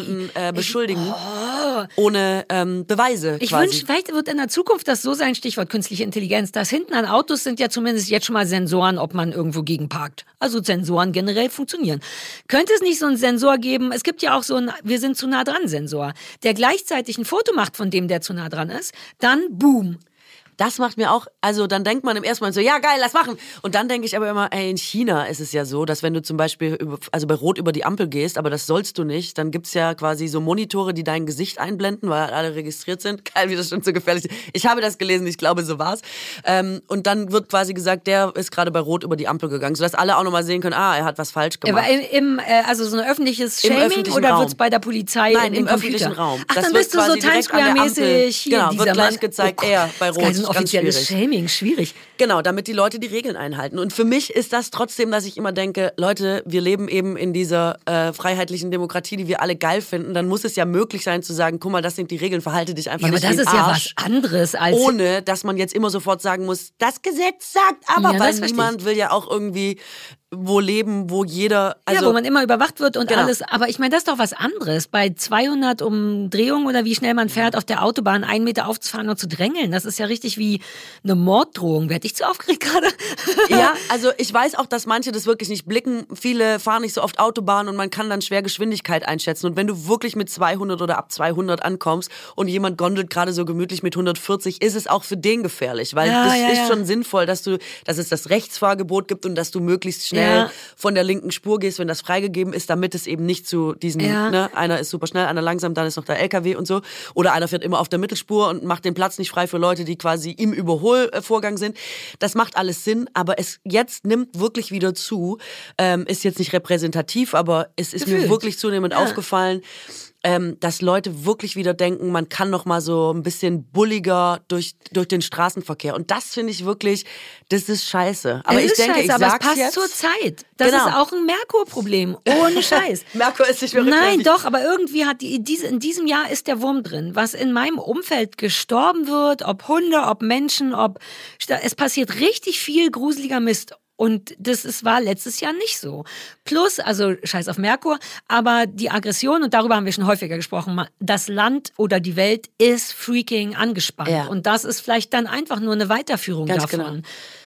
jemanden äh, beschuldigen, oh. ohne ähm, Beweise Ich quasi. wünsche, vielleicht wird in der Zukunft das so sein, Stichwort künstliche Intelligenz, dass hinten an Autos sind ja zumindest jetzt schon mal Sensoren, ob man irgendwo gegen parkt. Also Sensoren generell funktionieren. Könnte es nicht so einen Sensor geben, es gibt ja auch so einen Wir sind zu nah dran Sensor, der gleichzeitig ein Foto macht von dem, der zu nah dran ist, dann boom. Das macht mir auch, also dann denkt man im ersten Mal so, ja geil, lass machen. Und dann denke ich aber immer, ey, in China ist es ja so, dass wenn du zum Beispiel über, also bei Rot über die Ampel gehst, aber das sollst du nicht, dann gibt's ja quasi so Monitore, die dein Gesicht einblenden, weil alle registriert sind. Geil, wie das schon so gefährlich ist. Ich habe das gelesen, ich glaube, so war's. Ähm, und dann wird quasi gesagt, der ist gerade bei Rot über die Ampel gegangen, sodass alle auch nochmal sehen können, ah, er hat was falsch gemacht. Aber im, äh, also so ein öffentliches Shaming öffentlichen oder Raum. wird's bei der Polizei Nein, im, im öffentlichen Computer? Raum. Ach, Das dann wird bist du so quasi direkt Times an der Ampel, Square-mäßig hier. genau, dieser wird gleich Mann. gezeigt, oh er bei Das Rot. ist ein Ganz offizielles schwierig. Shaming, schwierig. Genau, damit die Leute die Regeln einhalten. Und für mich ist das trotzdem, dass ich immer denke, Leute, wir leben eben in dieser äh, freiheitlichen Demokratie, die wir alle geil finden. Dann muss es ja möglich sein zu sagen, guck mal, das sind die Regeln, verhalte dich einfach Ja, aber nicht das wie ein ist ja Arsch. was anderes als... Ohne, dass man jetzt immer sofort sagen muss, das Gesetz sagt aber, Ja, weil das verstehe niemand will ja auch irgendwie wo leben, wo jeder... Also, ja, wo man immer überwacht wird und genau. alles. Aber ich meine, das ist doch was anderes. Bei zweihundert Umdrehungen oder wie schnell man fährt, auf der Autobahn einen Meter aufzufahren und zu drängeln. Das ist ja richtig wie eine Morddrohung. Werd ich zu aufgeregt gerade? Ja, also ich weiß auch, dass manche das wirklich nicht blicken. Viele fahren nicht so oft Autobahn und man kann dann schwer Geschwindigkeit einschätzen. Und wenn du wirklich mit zweihundert oder ab zweihundert ankommst und jemand gondelt gerade so gemütlich mit hundertvierzig, ist es auch für den gefährlich. Weil Ja, das ja, ist ja. schon sinnvoll, dass du, dass es das Rechtsfahrgebot gibt und dass du möglichst schnell Ja. von der linken Spur gehst, wenn das freigegeben ist, damit es eben nicht zu diesen, Ja. ne, einer ist super schnell, einer langsam, dann ist noch der L K W und so. Oder einer fährt immer auf der Mittelspur und macht den Platz nicht frei für Leute, die quasi im Überholvorgang sind. Das macht alles Sinn, aber es jetzt nimmt wirklich wieder zu. Ähm, ist jetzt nicht repräsentativ, aber es ist Gefühlt. mir wirklich zunehmend Ja. aufgefallen, ähm, dass Leute wirklich wieder denken, man kann noch mal so ein bisschen bulliger durch, durch den Straßenverkehr. Und das finde ich wirklich, das ist scheiße. Aber Es ich ist denke, scheiße, ich aber es sag's passt jetzt. zur Zeit. Das Genau. ist auch ein Merkur-Problem. Ohne Scheiß. Merkur ist nicht mehr Nein, rückläufig. doch, aber irgendwie hat die, diese, in diesem Jahr ist der Wurm drin. Was in meinem Umfeld gestorben wird, ob Hunde, ob Menschen, ob... Es passiert richtig viel gruseliger Mist. Und das ist, war letztes Jahr nicht so. Plus, also scheiß auf Merkur, aber die Aggression, und darüber haben wir schon häufiger gesprochen, das Land oder die Welt ist freaking angespannt. Ja. Und das ist vielleicht dann einfach nur eine Weiterführung Ganz davon. genau.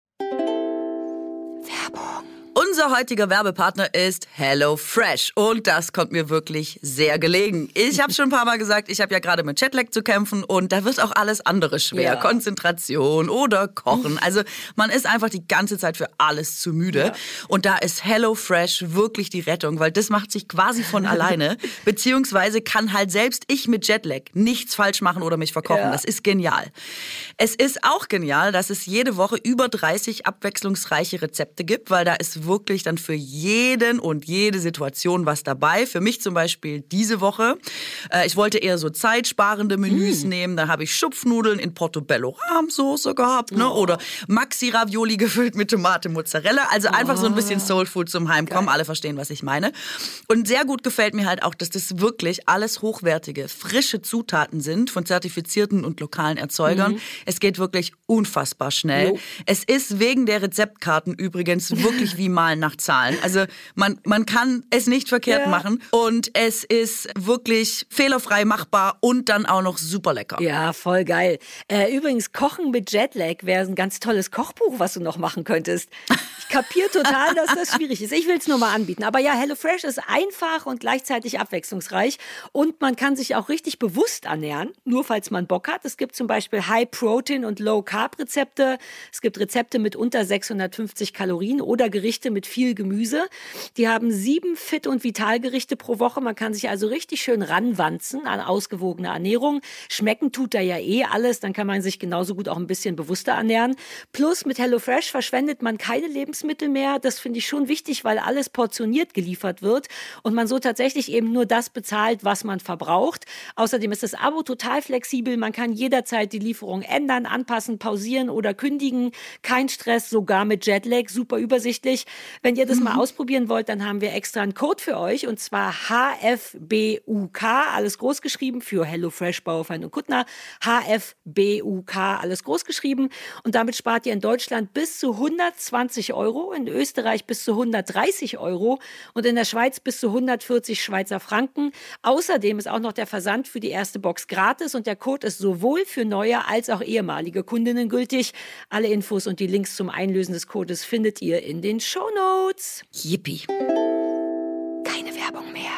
Unser heutiger Werbepartner ist HelloFresh und das kommt mir wirklich sehr gelegen. Ich habe schon ein paar Mal gesagt, ich habe ja gerade mit Jetlag zu kämpfen und da wird auch alles andere schwer. Ja. Konzentration oder Kochen. Also man ist einfach die ganze Zeit für alles zu müde. Ja. Und da ist HelloFresh wirklich die Rettung, weil das macht sich quasi von alleine. Beziehungsweise kann halt selbst ich mit Jetlag nichts falsch machen oder mich verkochen. Ja. Das ist genial. Es ist auch genial, dass es jede Woche über dreißig abwechslungsreiche Rezepte gibt, weil da ist wirklich dann für jeden und jede Situation was dabei. Für mich zum Beispiel diese Woche. Äh, ich wollte eher so zeitsparende Menüs mm. nehmen. Dann habe ich Schupfnudeln in Portobello-Rahmsoße gehabt, ne? Oh. Oh. Oder Maxi-Ravioli gefüllt mit Tomate, Mozzarella. Also einfach so ein bisschen Soulfood zum Heimkommen. Geil. Alle verstehen, was ich meine. Und sehr gut gefällt mir halt auch, dass das wirklich alles hochwertige, frische Zutaten sind von zertifizierten und lokalen Erzeugern. Mhm. Es geht wirklich unfassbar schnell. Jo. Es ist wegen der Rezeptkarten übrigens wirklich wie Malen nach Zahlen. Also man, man kann es nicht verkehrt ja. machen und es ist wirklich fehlerfrei machbar und dann auch noch super lecker. Ja, voll geil. Äh, übrigens, Kochen mit Jetlag wäre ein ganz tolles Kochbuch, was du noch machen könntest. Ich kapiere total, dass das schwierig ist. Ich will es nur mal anbieten. Aber ja, HelloFresh ist einfach und gleichzeitig abwechslungsreich und man kann sich auch richtig bewusst ernähren, nur falls man Bock hat. Es gibt zum Beispiel High-Protein- und Low-Carb-Rezepte. Es gibt Rezepte mit unter sechshundertfünfzig Kalorien oder Gerichte mit viel Gemüse. Die haben sieben Fit- und Vitalgerichte pro Woche. Man kann sich also richtig schön ranwanzen an ausgewogene Ernährung. Schmecken tut da ja eh alles. Dann kann man sich genauso gut auch ein bisschen bewusster ernähren. Plus mit HelloFresh verschwendet man keine Lebensmittel mehr. Das finde ich schon wichtig, weil alles portioniert geliefert wird und man so tatsächlich eben nur das bezahlt, was man verbraucht. Außerdem ist das Abo total flexibel. Man kann jederzeit die Lieferung ändern, anpassen, pausieren oder kündigen. Kein Stress, sogar mit Jetlag, super übersichtlich. Wenn ihr das mal ausprobieren wollt, dann haben wir extra einen Code für euch und zwar H F B U K, alles groß geschrieben für HelloFresh, Bauerfeind und Kuttner. H F B U K, alles groß geschrieben. Und damit spart ihr in Deutschland bis zu hundertzwanzig Euro, in Österreich bis zu hundertdreißig Euro und in der Schweiz bis zu hundertvierzig Schweizer Franken. Außerdem ist auch noch der Versand für die erste Box gratis und der Code ist sowohl für neue als auch ehemalige Kundinnen gültig. Alle Infos und die Links zum Einlösen des Codes findet ihr in den Shownotes. Yippie. Keine Werbung mehr.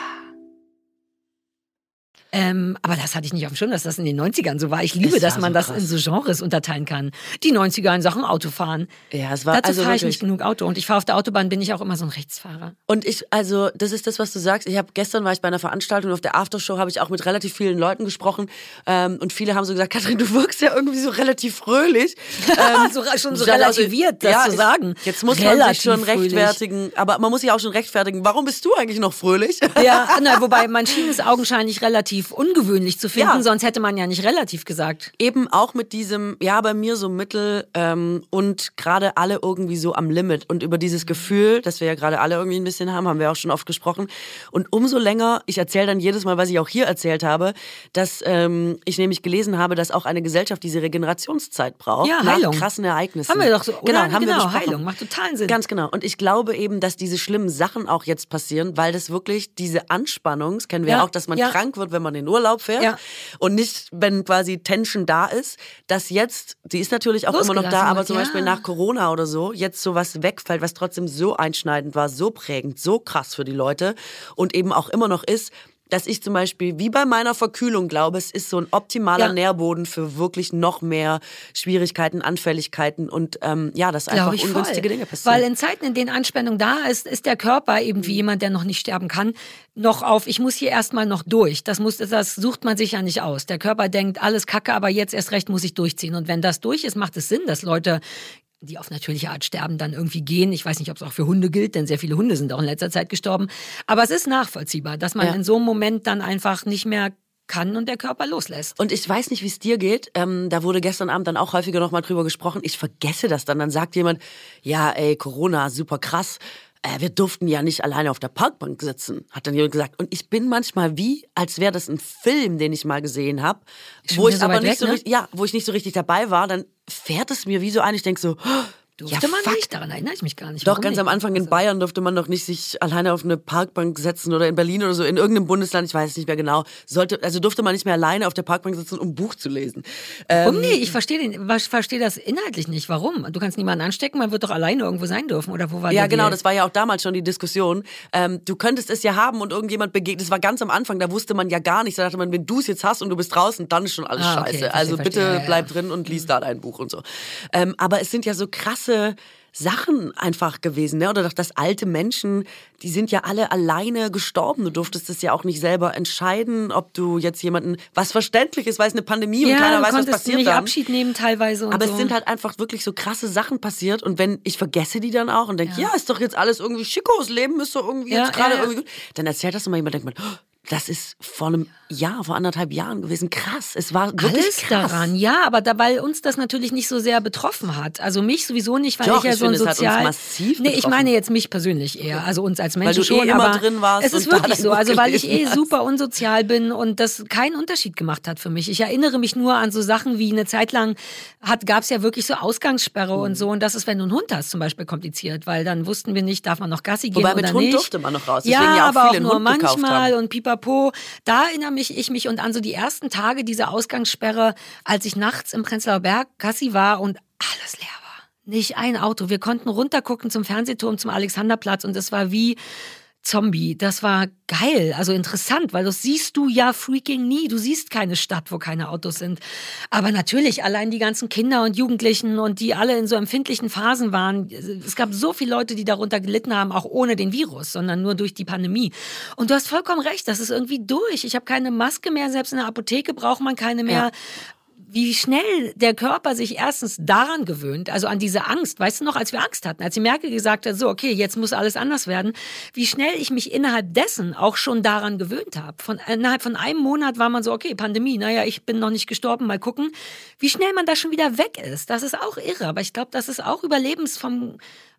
Ähm, aber das hatte ich nicht auf dem Schirm, dass das in den neunzigern so war. Ich liebe, Es dass war man so das krass. in so Genres unterteilen kann. Die neunziger in Sachen Autofahren. Ja, es war Dazu also fahre ich wirklich. nicht genug Auto. Und ich fahre auf der Autobahn, bin ich auch immer so ein Rechtsfahrer. Und ich, also, das ist das, was du sagst. Ich habe gestern war ich bei einer Veranstaltung und auf der Aftershow habe ich auch mit relativ vielen Leuten gesprochen. Ähm, und viele haben so gesagt, Katrin, du wirkst ja irgendwie so relativ fröhlich. Ähm, so, schon so ich dachte, also, relativiert, das ja, zu ich- sagen. Jetzt muss man Relativ sich schon fröhlich. rechtfertigen. Aber man muss sich auch schon rechtfertigen. Warum bist du eigentlich noch fröhlich? Ja, na, wobei man schien es augenscheinlich relativ ungewöhnlich zu finden, Ja. sonst hätte man ja nicht relativ gesagt. Eben auch mit diesem, ja, bei mir so mittel ähm, und gerade alle irgendwie so am Limit. Und über dieses Gefühl, das wir ja gerade alle irgendwie ein bisschen haben, haben wir auch schon oft gesprochen. Und umso länger, ich erzähle dann jedes Mal, was ich auch hier erzählt habe, dass ähm, ich nämlich gelesen habe, dass auch eine Gesellschaft diese Regenerationszeit braucht. Ja, nach Heilung. krassen Ereignissen. Haben wir doch so, oder? Genau, haben wir genau, besprochen. Heilung, macht totalen Sinn. Ganz genau. Und ich glaube eben, dass diese schlimmen Sachen auch jetzt passieren, weil das wirklich diese Anspannung, das kennen wir Ja, auch, dass man ja. krank wird, wenn man in Urlaub fährt Ja. und nicht, wenn quasi Tension da ist, dass jetzt, die ist natürlich auch immer noch da, Losgelassen aber wird, zum ja. Beispiel nach Corona oder so, jetzt sowas wegfällt, was trotzdem so einschneidend war, so prägend, so krass für die Leute und eben auch immer noch ist, dass ich zum Beispiel, wie bei meiner Verkühlung glaube, es ist so ein optimaler Ja. Nährboden für wirklich noch mehr Schwierigkeiten, Anfälligkeiten und ähm, ja, dass einfach Glaube ich ungünstige voll. Dinge passieren. Weil in Zeiten, in denen Anspannung da ist, ist der Körper eben wie jemand, der noch nicht sterben kann, noch auf, ich muss hier erstmal noch durch. Das, muss, das sucht man sich ja nicht aus. Der Körper denkt, alles Kacke, aber jetzt erst recht muss ich durchziehen. Und wenn das durch ist, macht es Sinn, dass Leute, die auf natürliche Art sterben, dann irgendwie gehen. Ich weiß nicht, ob es auch für Hunde gilt, denn sehr viele Hunde sind auch in letzter Zeit gestorben. Aber es ist nachvollziehbar, dass man Ja. in so einem Moment dann einfach nicht mehr kann und der Körper loslässt. Und ich weiß nicht, wie es dir geht. Ähm, da wurde gestern Abend dann auch häufiger noch mal drüber gesprochen. Ich vergesse das dann. Dann sagt jemand, ja, ey, Corona, super krass. Äh, wir durften ja nicht alleine auf der Parkbank sitzen, hat dann jemand gesagt. Und ich bin manchmal wie, als wäre das ein Film, den ich mal gesehen habe, Schon wo wieder ich so aber weit nicht weg, so ne? richtig, ja, wo ich nicht so richtig dabei war. Dann fährt es mir wie so ein. Ich denke so, Durfte ja, man fuck. nicht, daran erinnere ich mich gar nicht. Doch, Warum ganz nicht? am Anfang in Also- Bayern durfte man noch nicht sich alleine auf eine Parkbank setzen oder in Berlin oder so, in irgendeinem Bundesland, ich weiß es nicht mehr genau, sollte, also durfte man nicht mehr alleine auf der Parkbank sitzen, um ein Buch zu lesen. Warum Ähm, nee? Ich verstehe den, ich verstehe das inhaltlich nicht. Warum? Du kannst niemanden anstecken, man wird doch alleine irgendwo sein dürfen. Oder wo war Ja, der genau, Deal? das war ja auch damals schon die Diskussion. Ähm, du könntest es ja haben und irgendjemand begegnet. Das war ganz am Anfang, da wusste man ja gar nichts. Da dachte man, wenn du es jetzt hast und du bist draußen, dann ist schon alles Ah, okay, scheiße. verstehe, also verstehe, bitte ja, ja. bleib drin und lies da dein Buch und so. Ähm, aber es sind ja so krasse Sachen einfach gewesen, ne? Oder doch, dass alte Menschen, die sind ja alle alleine gestorben. Du durftest es ja auch nicht selber entscheiden, ob du jetzt jemanden, was verständlich ist, weil es eine Pandemie und ja, keiner du weiß, was konntest passiert nicht dann. Abschied nehmen teilweise und Aber so. es sind halt einfach wirklich so krasse Sachen passiert und wenn ich vergesse die dann auch und denke, ja. ist doch jetzt alles irgendwie schicko, das Leben ist doch irgendwie Ja, jetzt gerade ja, ja. irgendwie gut, dann erzählt das immer jemand, denkt man, oh, das ist vor einem Jahr, vor anderthalb Jahren gewesen, krass, es war wirklich Alles krass. daran, ja, aber da, weil uns das natürlich nicht so sehr betroffen hat. Also mich sowieso nicht, weil Doch, ich ja ich so ein finde, es hat uns sozial... massiv nee, ich betroffen. meine jetzt mich persönlich eher, also uns als Menschen du eh schon, immer aber drin warst es ist und da wirklich dein so, Buch also weil ich gelesen eh hast. super unsozial bin und das keinen Unterschied gemacht hat für mich. Ich erinnere mich nur an so Sachen wie eine Zeit lang gab es ja wirklich so Ausgangssperre Mhm. und so und das ist, wenn du einen Hund hast, zum Beispiel kompliziert, weil dann wussten wir nicht, darf man noch Gassi gehen Wobei oder mit Hund nicht. durfte man noch raus, deswegen ja, ja auch aber viele auch einen nur Hund gekauft manchmal haben. und pipapo. Da erinnere mich ich mich und an so die ersten Tage dieser Ausgangssperre, als ich nachts im Prenzlauer Berg Gassi war und alles leer war. Nicht ein Auto. Wir konnten runtergucken zum Fernsehturm, zum Alexanderplatz und es war wie Zombie. Das war geil, also interessant, weil das siehst du ja freaking nie. Du siehst keine Stadt, wo keine Autos sind. Aber natürlich, allein die ganzen Kinder und Jugendlichen und die alle in so empfindlichen Phasen waren. Es gab so viele Leute, die darunter gelitten haben, auch ohne den Virus, sondern nur durch die Pandemie. Und du hast vollkommen recht, das ist irgendwie durch. Ich habe keine Maske mehr, selbst in der Apotheke braucht man keine mehr. Ja. Wie schnell der Körper sich erstens daran gewöhnt, also an diese Angst. Weißt du noch, als wir Angst hatten, als die Merkel gesagt hat, so, okay, jetzt muss alles anders werden, wie schnell ich mich innerhalb dessen auch schon daran gewöhnt habe. Von, innerhalb von einem Monat war man so, okay, Pandemie, naja, ich bin noch nicht gestorben, mal gucken, wie schnell man da schon wieder weg ist. Das ist auch irre, aber ich glaube, das ist auch Überlebens vom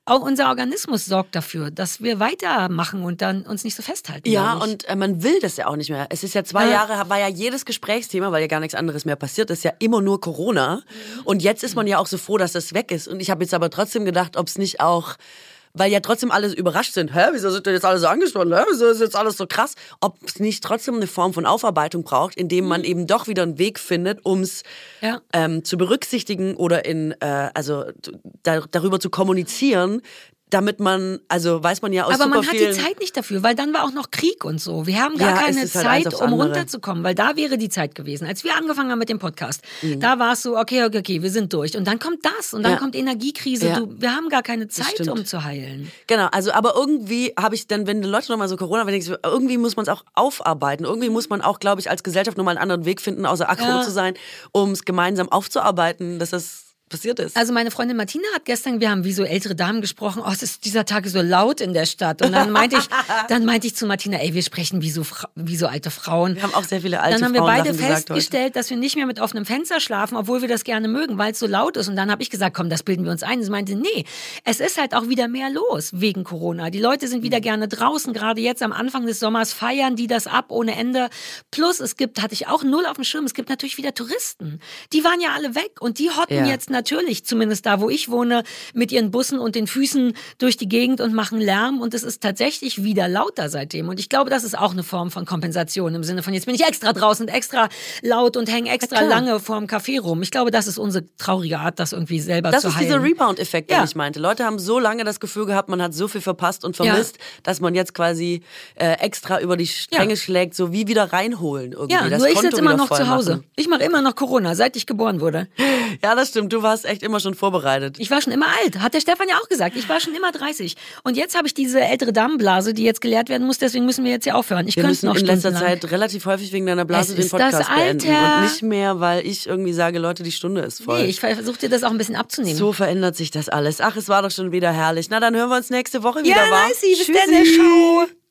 auch unser Organismus sorgt dafür, dass wir weitermachen und dann uns nicht so festhalten. Ja, und äh, man will das ja auch nicht mehr. Es ist ja zwei Ja. Jahre, war ja jedes Gesprächsthema, weil ja gar nichts anderes mehr passiert ist, ja immer nur Corona. Mhm. Und jetzt ist man ja auch so froh, dass das weg ist. Und ich habe jetzt aber trotzdem gedacht, ob es nicht auch, weil ja trotzdem alle überrascht sind, hä, wieso sind denn jetzt alle so angespannt, hä, wieso ist jetzt alles so krass, ob es nicht trotzdem eine Form von Aufarbeitung braucht, indem man eben doch wieder einen Weg findet, um es Ja. ähm, zu berücksichtigen oder in, äh, also da, darüber zu kommunizieren, damit man, also weiß man ja aus Aber super man hat die vielen... Zeit nicht dafür, weil dann war auch noch Krieg und so. Wir haben gar Ja, es keine ist halt eins Zeit, aufs um andere. runterzukommen, weil da wäre die Zeit gewesen. Als wir angefangen haben mit dem Podcast, Mhm. da war es so, okay, okay, okay, wir sind durch. Und dann kommt das und dann Ja. kommt Energiekrise. Ja. Du, wir haben gar keine Zeit, stimmt. um zu heilen. Genau, also aber irgendwie habe ich dann, wenn die Leute nochmal so Corona, wenn ich so, irgendwie muss man es auch aufarbeiten. Irgendwie muss man auch, glaube ich, als Gesellschaft nochmal einen anderen Weg finden, außer aggro Ja. zu sein, um es gemeinsam aufzuarbeiten, dass das passiert ist. Also meine Freundin Martina hat gestern, wir haben wie so ältere Damen gesprochen, oh, es ist, dieser Tag ist so laut in der Stadt. Und dann meinte ich, dann meinte ich zu Martina, ey, wir sprechen wie so, Fra- wie so alte Frauen. Wir haben auch sehr viele alte Dann haben wir Frauen beide Sachen gesagt heute. festgestellt, dass wir nicht mehr mit offenem Fenster schlafen, obwohl wir das gerne mögen, weil es so laut ist. Und dann habe ich gesagt, komm, das bilden wir uns ein. Sie meinte, nee, es ist halt auch wieder mehr los wegen Corona. Die Leute sind wieder gerne draußen, gerade jetzt am Anfang des Sommers feiern die das ab ohne Ende. Plus es gibt, hatte ich auch null auf dem Schirm, es gibt natürlich wieder Touristen. Die waren ja alle weg und die hotten Ja. jetzt natürlich, zumindest da, wo ich wohne, mit ihren Bussen und den Füßen durch die Gegend und machen Lärm. Und es ist tatsächlich wieder lauter seitdem. Und ich glaube, das ist auch eine Form von Kompensation im Sinne von, jetzt bin ich extra draußen und extra laut und hänge extra klar. lange vorm Café rum. Ich glaube, das ist unsere traurige Art, das irgendwie selber Das zu ist heilen. dieser Rebound-Effekt, den Ja. ich meinte. Leute haben so lange das Gefühl gehabt, man hat so viel verpasst und vermisst, dass man jetzt quasi äh, extra über die Stränge Ja. schlägt, so wie wieder reinholen irgendwie. Ja, das nur ich Konto sitze immer wieder noch voll zu Hause. machen. Ich mache immer noch Corona, seit ich geboren wurde. Ja, das stimmt. Du warst echt immer schon vorbereitet. Ich war schon immer alt, hat der Stefan ja auch gesagt. Ich war schon immer dreißig. Und jetzt habe ich diese ältere Damenblase, die jetzt geleert werden muss, deswegen müssen wir jetzt hier aufhören. Ich Wir könnte müssen noch in letzter stundenlang. Zeit relativ häufig wegen deiner Blase Es den ist das Podcast beenden. Alter. Und nicht mehr, weil ich irgendwie sage, Leute, die Stunde ist voll. Nee, ich versuche dir das auch ein bisschen abzunehmen. So verändert sich das alles. Ach, es war doch schon wieder herrlich. Na, dann hören wir uns nächste Woche ja, wieder, wa? nice, bis Tschüssi. dann, ciao.